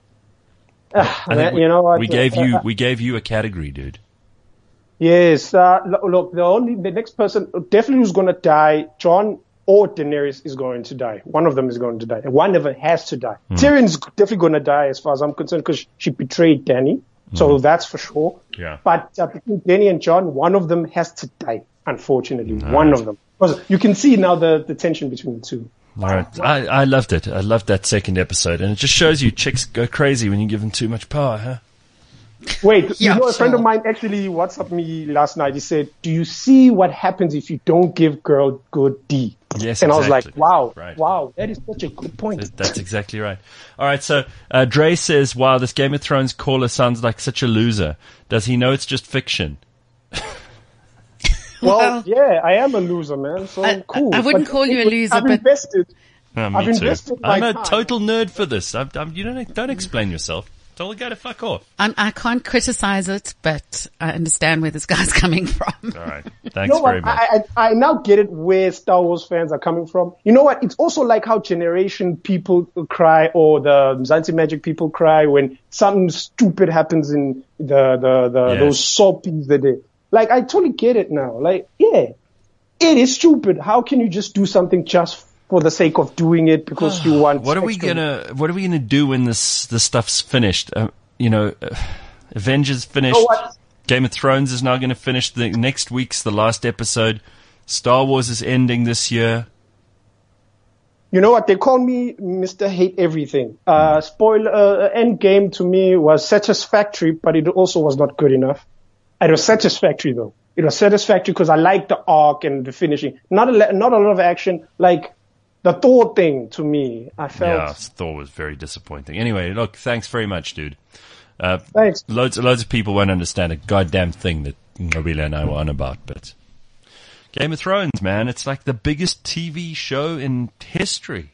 I think we, you know what? we gave you Uh, we gave you a category, dude. Yes, uh, lo- look, the only the next person definitely who's going to die, Jon or Daenerys is going to die. One of them is going to die. One of them has to die. Mm. Tyrion's definitely going to die, as far as I'm concerned, because she betrayed Dany, so that's for sure. Yeah. But uh, between Dany and Jon, one of them has to die. Unfortunately, All one right. of them. Because you can see now the, the tension between the two. All right. I, I loved it. I loved that second episode, and it just shows you chicks go crazy when you give them too much power, huh? Wait, Yeah, you know, a friend sure. of mine actually WhatsApped me last night. He said, "Do you see what happens if you don't give girl good D?" Yes, and I was like, exactly. "Wow, Right. wow, that is such a good point." That- That's exactly right. All right, so uh, Dre says, wow, this Game of Thrones caller sounds like such a loser. Does he know it's just fiction? Well, Well- yeah, I am a loser, man. So I- cool. I wouldn't But call you a loser, I've but- invested. Uh, me I've too. invested my I'm a time. total nerd for this. I'm, I'm, you don't, don't explain yourself. Tell the guy to fuck off. I'm, I can't criticize it, but I understand where this guy's coming from. All right. You Thanks know very what? much. I, I I now get it where Star Wars fans are coming from. You know what? It's also like how Generation people cry or the Mzansi Magic people cry when something stupid happens in the the, the Yes. those soapies that they like. I totally get it now. Like, yeah, it is stupid. How can you just do something just for the sake of doing it because you want? What are we extra- gonna What are we gonna do when this this stuff's finished? Uh, you know, uh, Avengers finished. You know what? Game of Thrones is now going to finish. The next week's the last episode. Star Wars is ending this year. You know what? They call me Mister Hate Everything. Uh, spoiler, uh, Endgame to me was satisfactory, but it also was not good enough. It was satisfactory though. It was satisfactory because I liked the arc and the finishing. Not a, le- not a lot of action. Like the Thor thing to me, I felt. Yeah, Thor was very disappointing. Anyway, look, thanks very much, dude. Uh, Thanks. Loads, loads of people won't understand a goddamn thing that Nobile and I were on about, but Game of Thrones, man, it's like the biggest T V show in history.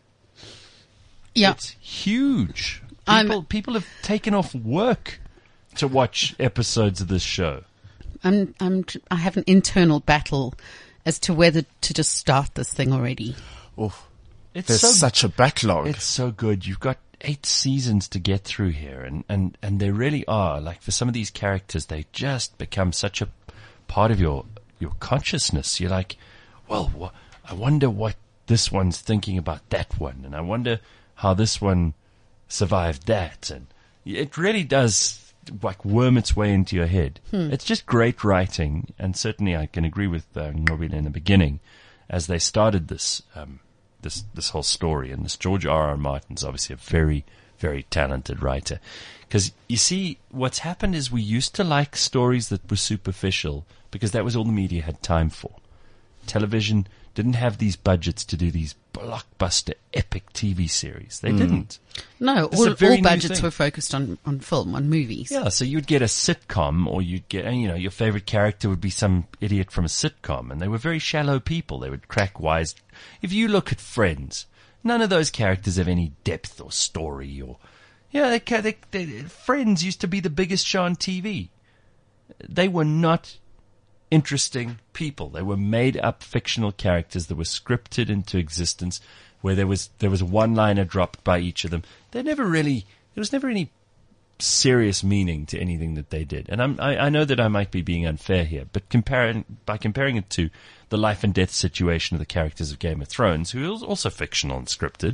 Yeah. It's huge. I'm- People, people have taken off work to watch episodes of this show. I'm, I'm, I have an internal battle as to whether to just start this thing already. Oof. It's There's so such a backlog. It's so good. You've got eight seasons to get through here, and, and, and they really are. Like, for some of these characters, they just become such a part of your your consciousness. You're like, well, wh- I wonder what this one's thinking about that one, and I wonder how this one survived that. And it really does, like, worm its way into your head. It's just great writing, and certainly I can agree with uh, Nobile in the beginning, as they started this um, this this whole story. And this George R. R. Martin's obviously a very, very talented writer. Because, you see, what's happened is we used to like stories that were superficial because that was all the media had time for. Television didn't have these budgets to do these blockbuster epic T V series. They didn't. No, This is a all, very all new budgets thing. were focused on, on film, on movies. Yeah, so you'd get a sitcom, or you'd get, you know, your favorite character would be some idiot from a sitcom, and they were very shallow people. They would crack wise. If you look at Friends, none of those characters have any depth or story, or yeah, they, ca- they, they, Friends used to be the biggest show on T V. They were not interesting people. They were made up fictional characters that were scripted into existence, where there was there was a one liner dropped by each of them. They never really there was never any serious meaning to anything that they did. And I'm, I, I know that I might be being unfair here, but comparing by comparing it to the life and death situation of the characters of Game of Thrones, who is also fictional and scripted,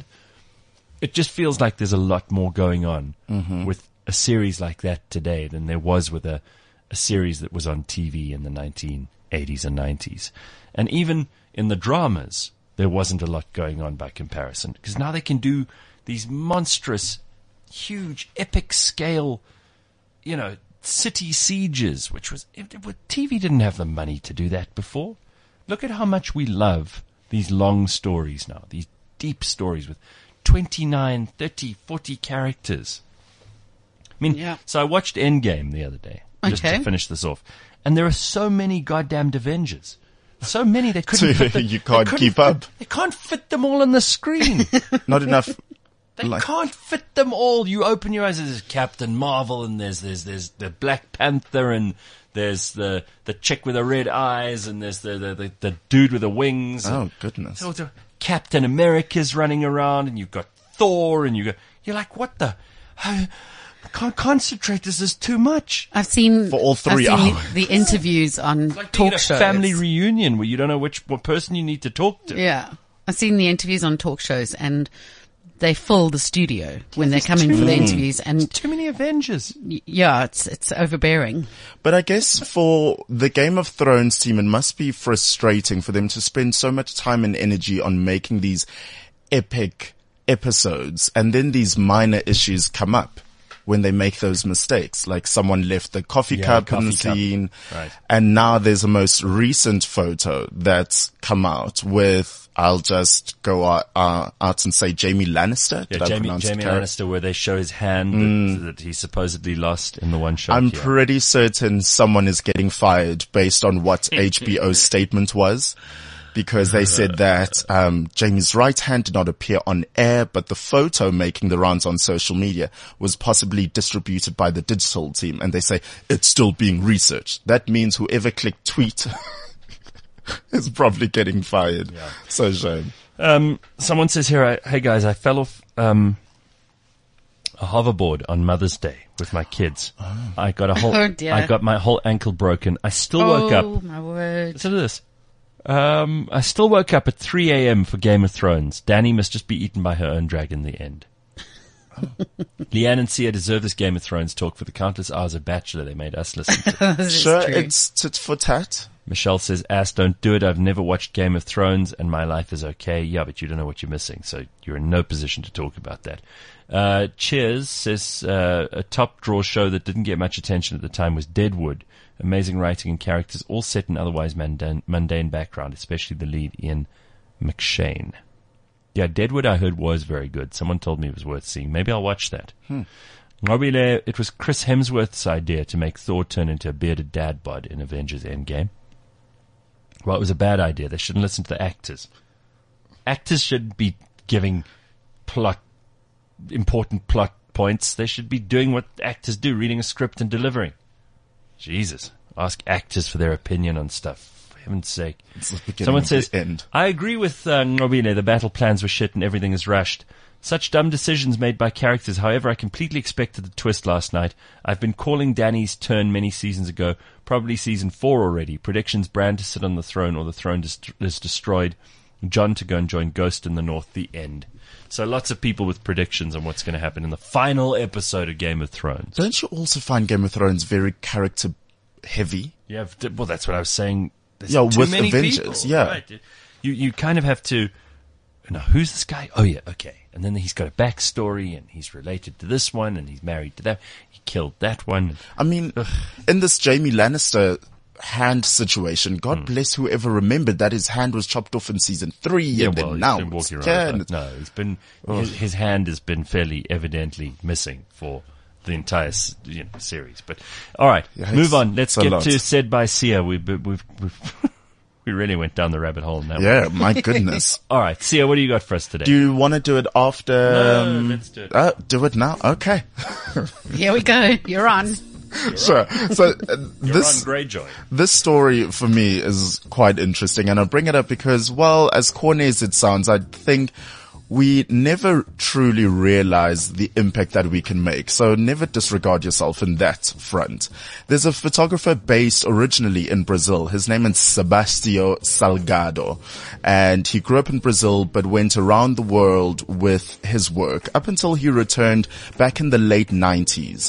it just feels like there's a lot more going on with a series like that today than there was with a, a series that was on T V in the nineteen eighties and nineties. And even in the dramas, there wasn't a lot going on by comparison, because now they can do these monstrous, huge, epic scale, you know, city sieges, which was, it, it, T V didn't have the money to do that before. Look at how much we love these long stories now, these deep stories with twenty-nine, thirty, forty characters. I mean, Yeah. so I watched Endgame the other day, just Okay. to finish this off, and there are so many goddamn Avengers. So many, they couldn't fit the, You they can't couldn't keep fit- up. They can't fit them all on the screen. Not enough They Like- can't fit them all. You open your eyes, there's Captain Marvel, and there's there's there's the Black Panther, and there's the the chick with the red eyes, and there's the the, the, the dude with the wings. Oh, goodness. So the Captain America's running around, and you've got Thor, and you got you're like, what the? I can't concentrate. This is too much. I've seen For all three I've seen hours. the, the interviews on Like being talk at a shows. family reunion where you don't know which what person you need to talk to. Yeah, I've seen the interviews on talk shows, and they fill the studio when they're coming for the interviews, and Too many Avengers. y- yeah, it's it's overbearing. But I guess for the Game of Thrones team, it must be frustrating for them to spend so much time and energy on making these epic episodes, and then these minor issues come up when they make those mistakes. Like someone left the coffee Yeah, cup in coffee the cup. scene. Right. And now there's a most recent photo that's come out with, I'll just go out, uh, out and say Jamie Lannister. Yeah, Did I Jamie, pronounce it Jamie correct? Lannister, where they show his hand that, that he supposedly lost in the one shot. I'm yeah. pretty certain someone is getting fired based on what H B O's statement was, because they said that um, Jamie's right hand did not appear on air, but the photo making the rounds on social media was possibly distributed by the digital team, and they say it's still being researched. That means whoever clicked tweet is probably getting fired. Yeah. So shame. Um, someone says here, I, hey guys, I fell off um, a hoverboard on Mother's Day with my kids. I got a whole, Oh, dear. I got my whole ankle broken. I still woke oh up. my word! Listen to this. Um, I still woke up at three a.m. for Game of Thrones. Danny must just be eaten by her own dragon in the end. Leanne and Sia deserve this Game of Thrones talk for the countless hours of Bachelor they made us listen to. This is Sure, true. it's tit for tat. Michelle says, ass, don't do it. I've never watched Game of Thrones and my life is okay. Yeah, but you don't know what you're missing. So you're in no position to talk about that. Uh, Cheers says, uh, a top draw show that didn't get much attention at the time was Deadwood. Amazing writing and characters, all set in otherwise mundane, mundane background, especially the lead, Ian McShane. Yeah, Deadwood I heard was very good. Someone told me it was worth seeing. Maybe I'll watch that. Hmm. Ngobile, it was Chris Hemsworth's idea to make Thor turn into a bearded dad bod in Avengers Endgame. Well, it was a bad idea. They shouldn't listen to the actors. Actors should be giving plot, important plot points. They should be doing what actors do, reading a script and delivering. Jesus. Ask actors for their opinion on stuff. For heaven's sake. It's the beginning Someone of says, the end. I agree with uh, Ngobile. The battle plans were shit and everything is rushed. Such dumb decisions made by characters. However, I completely expected the twist last night. I've been calling Danny's turn many seasons ago, probably season four already. Predictions: Bran to sit on the throne or the throne is, is destroyed. Jon to go and join Ghost in the North. The end. So lots of people with predictions on what's going to happen in the final episode of Game of Thrones. Don't you also find Game of Thrones very character heavy? Yeah, well, that's what I was saying. There's Yeah, too with many Avengers, people, yeah. right? You you kind of have to. No, who's this guy? Oh yeah, okay. And then he's got a backstory, and he's related to this one, and he's married to that. He killed that one. I mean, in this Jamie Lannister hand situation, God Hmm. bless whoever remembered that his hand was chopped off in season three, Yeah, and well, then now he's been it's walking here, around. and with it's- that. No, he's been his, his hand has been fairly evidently missing for the entire s- you know, series. But all right, Yeah, move it's- on. Let's it's a get lot. to Said by Sia. We we've, we've, we've we really went down the rabbit hole now. Yeah, my goodness. All right, Sia, what do you got for us today? Do you want to do it after? No, um, let's do it. Uh, do it now. Okay. Here we go. You're on. Sure. So uh, You're this on Greyjoy. this story for me is quite interesting, and I bring it up because, well, as corny as it sounds, I think we never truly realize the impact that we can make. So never disregard yourself in that front. There's a photographer based originally in Brazil. His name is Sebastião Salgado, and he grew up in Brazil but went around the world with his work up until he returned back in the late nineties.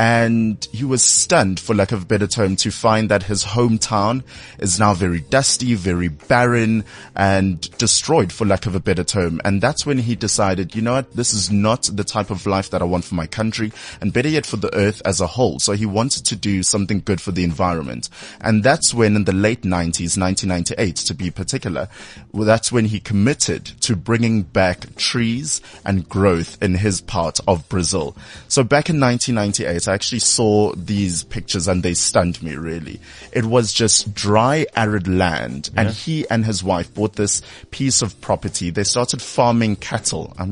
And he was stunned, for lack of a better term, to find that his hometown is now very dusty, very barren, and destroyed, for lack of a better term. And that's when he decided, you know what, this is not the type of life that I want for my country, and better yet for the earth as a whole. So he wanted to do something good for the environment. And that's when, in the late nineties, nineteen ninety-eight to be particular, well, that's when he committed to bringing back trees and growth in his part of Brazil. So back in nineteen ninety-eight, I actually saw these pictures and they stunned me, really. It was just dry, arid land, and he and his wife bought this piece of property. They started farming cattle. I mean,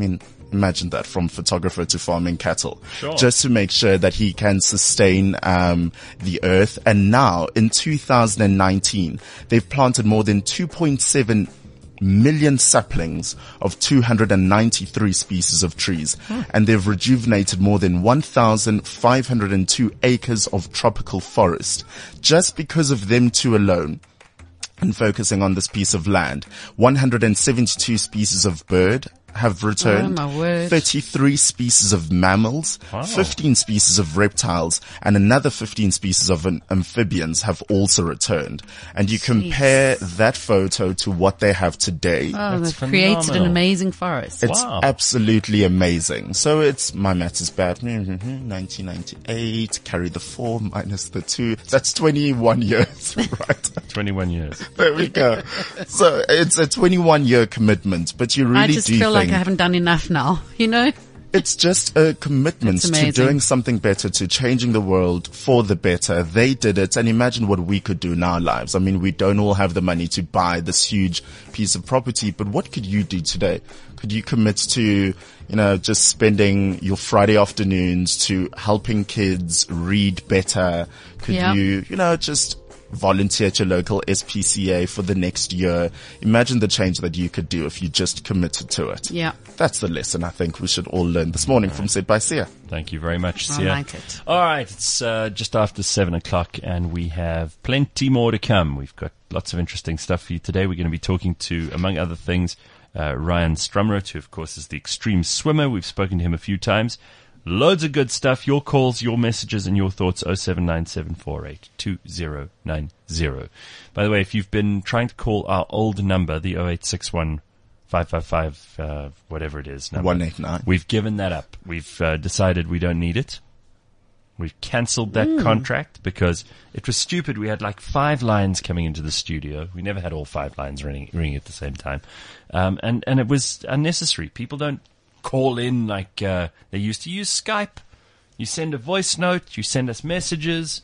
Imagine that, from photographer to farming cattle, Sure. just to make sure that he can sustain um, the earth. And now, in two thousand nineteen, they've planted more than two point seven million saplings of two hundred ninety-three species of trees, and they've rejuvenated more than one thousand five hundred two acres of tropical forest. Just because of them two alone, and focusing on this piece of land, one hundred seventy-two species of bird have returned, Oh, my word. thirty-three species of mammals, Wow. fifteen species of reptiles, and another fifteen species of an- amphibians have also returned. And you compare that photo to what they have today. Oh, That's they've created an phenomenal. amazing forest. It's Wow. absolutely amazing. So it's, my math is bad. nineteen ninety-eight, carry the four minus the two. That's twenty-one years, right? twenty-one years. There we go. So it's a twenty-one year commitment, but you really I just do feel think like I haven't done enough now, you know? it's just a commitment It's to amazing. doing something better, to changing the world for the better. They did it, and imagine what we could do in our lives. I mean, we don't all have the money to buy this huge piece of property, but what could you do today? Could you commit to, you know, just spending your Friday afternoons to helping kids read better? Could Yeah. you, you know, just volunteer at your local S P C A for the next year? Imagine the change that you could do if you just committed to it. Yeah. That's the lesson I think we should all learn this morning from Said by Sia. Thank you very much, I Sia. like it. All right, it's uh, just after seven o'clock, and we have plenty more to come. We've got lots of interesting stuff for you today. We're going to be talking to, among other things, uh, Ryan Strumroth, who, of course, is the extreme swimmer. We've spoken to him a few times. Loads of good stuff. Your calls, your messages, and your thoughts, oh seven nine seven four eight two oh nine oh. By the way, if you've been trying to call our old number, the oh eight six one five five five, uh, whatever it is, number, one eight nine. we've given that up. We've uh, decided we don't need it. We've cancelled that Hmm. contract because it was stupid. We had like five lines coming into the studio. We never had all five lines ringing, ringing at the same time. Um, and, and it was unnecessary. People don't call in like uh, they used to use Skype. You send a voice note. You send us messages.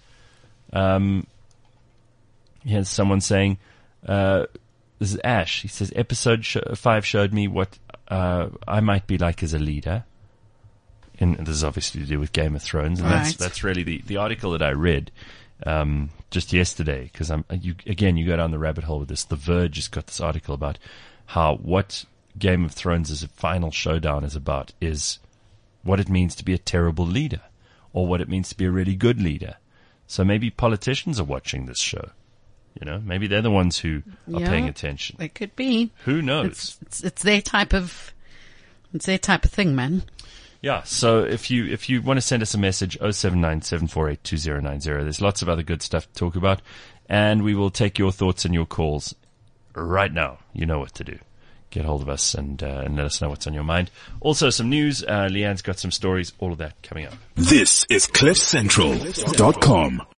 Um, here's someone saying, uh, this is Ash. He says, episode sh- five showed me what uh, I might be like as a leader. And this is obviously to do with Game of Thrones. And that's, Right. that's really the, the article that I read um, just yesterday. Because I'm you, again, you go down the rabbit hole with this. The Verge has got this article about how what Game of Thrones' as a final showdown is about is what it means to be a terrible leader, or what it means to be a really good leader. So maybe politicians are watching this show. You know, maybe they're the ones who are Yeah. paying attention. It could be. Who knows? It's, it's, it's their type of, it's their type of thing, man. Yeah, so if you if you want to send us a message, oh seven nine seven four eight two oh nine oh. There's lots of other good stuff to talk about, and we will take your thoughts and your calls right now. You know what to do. Get hold of us and uh, and let us know what's on your mind. Also, some news. Uh, Leanne's got some stories. All of that coming up. This is cliff central dot com.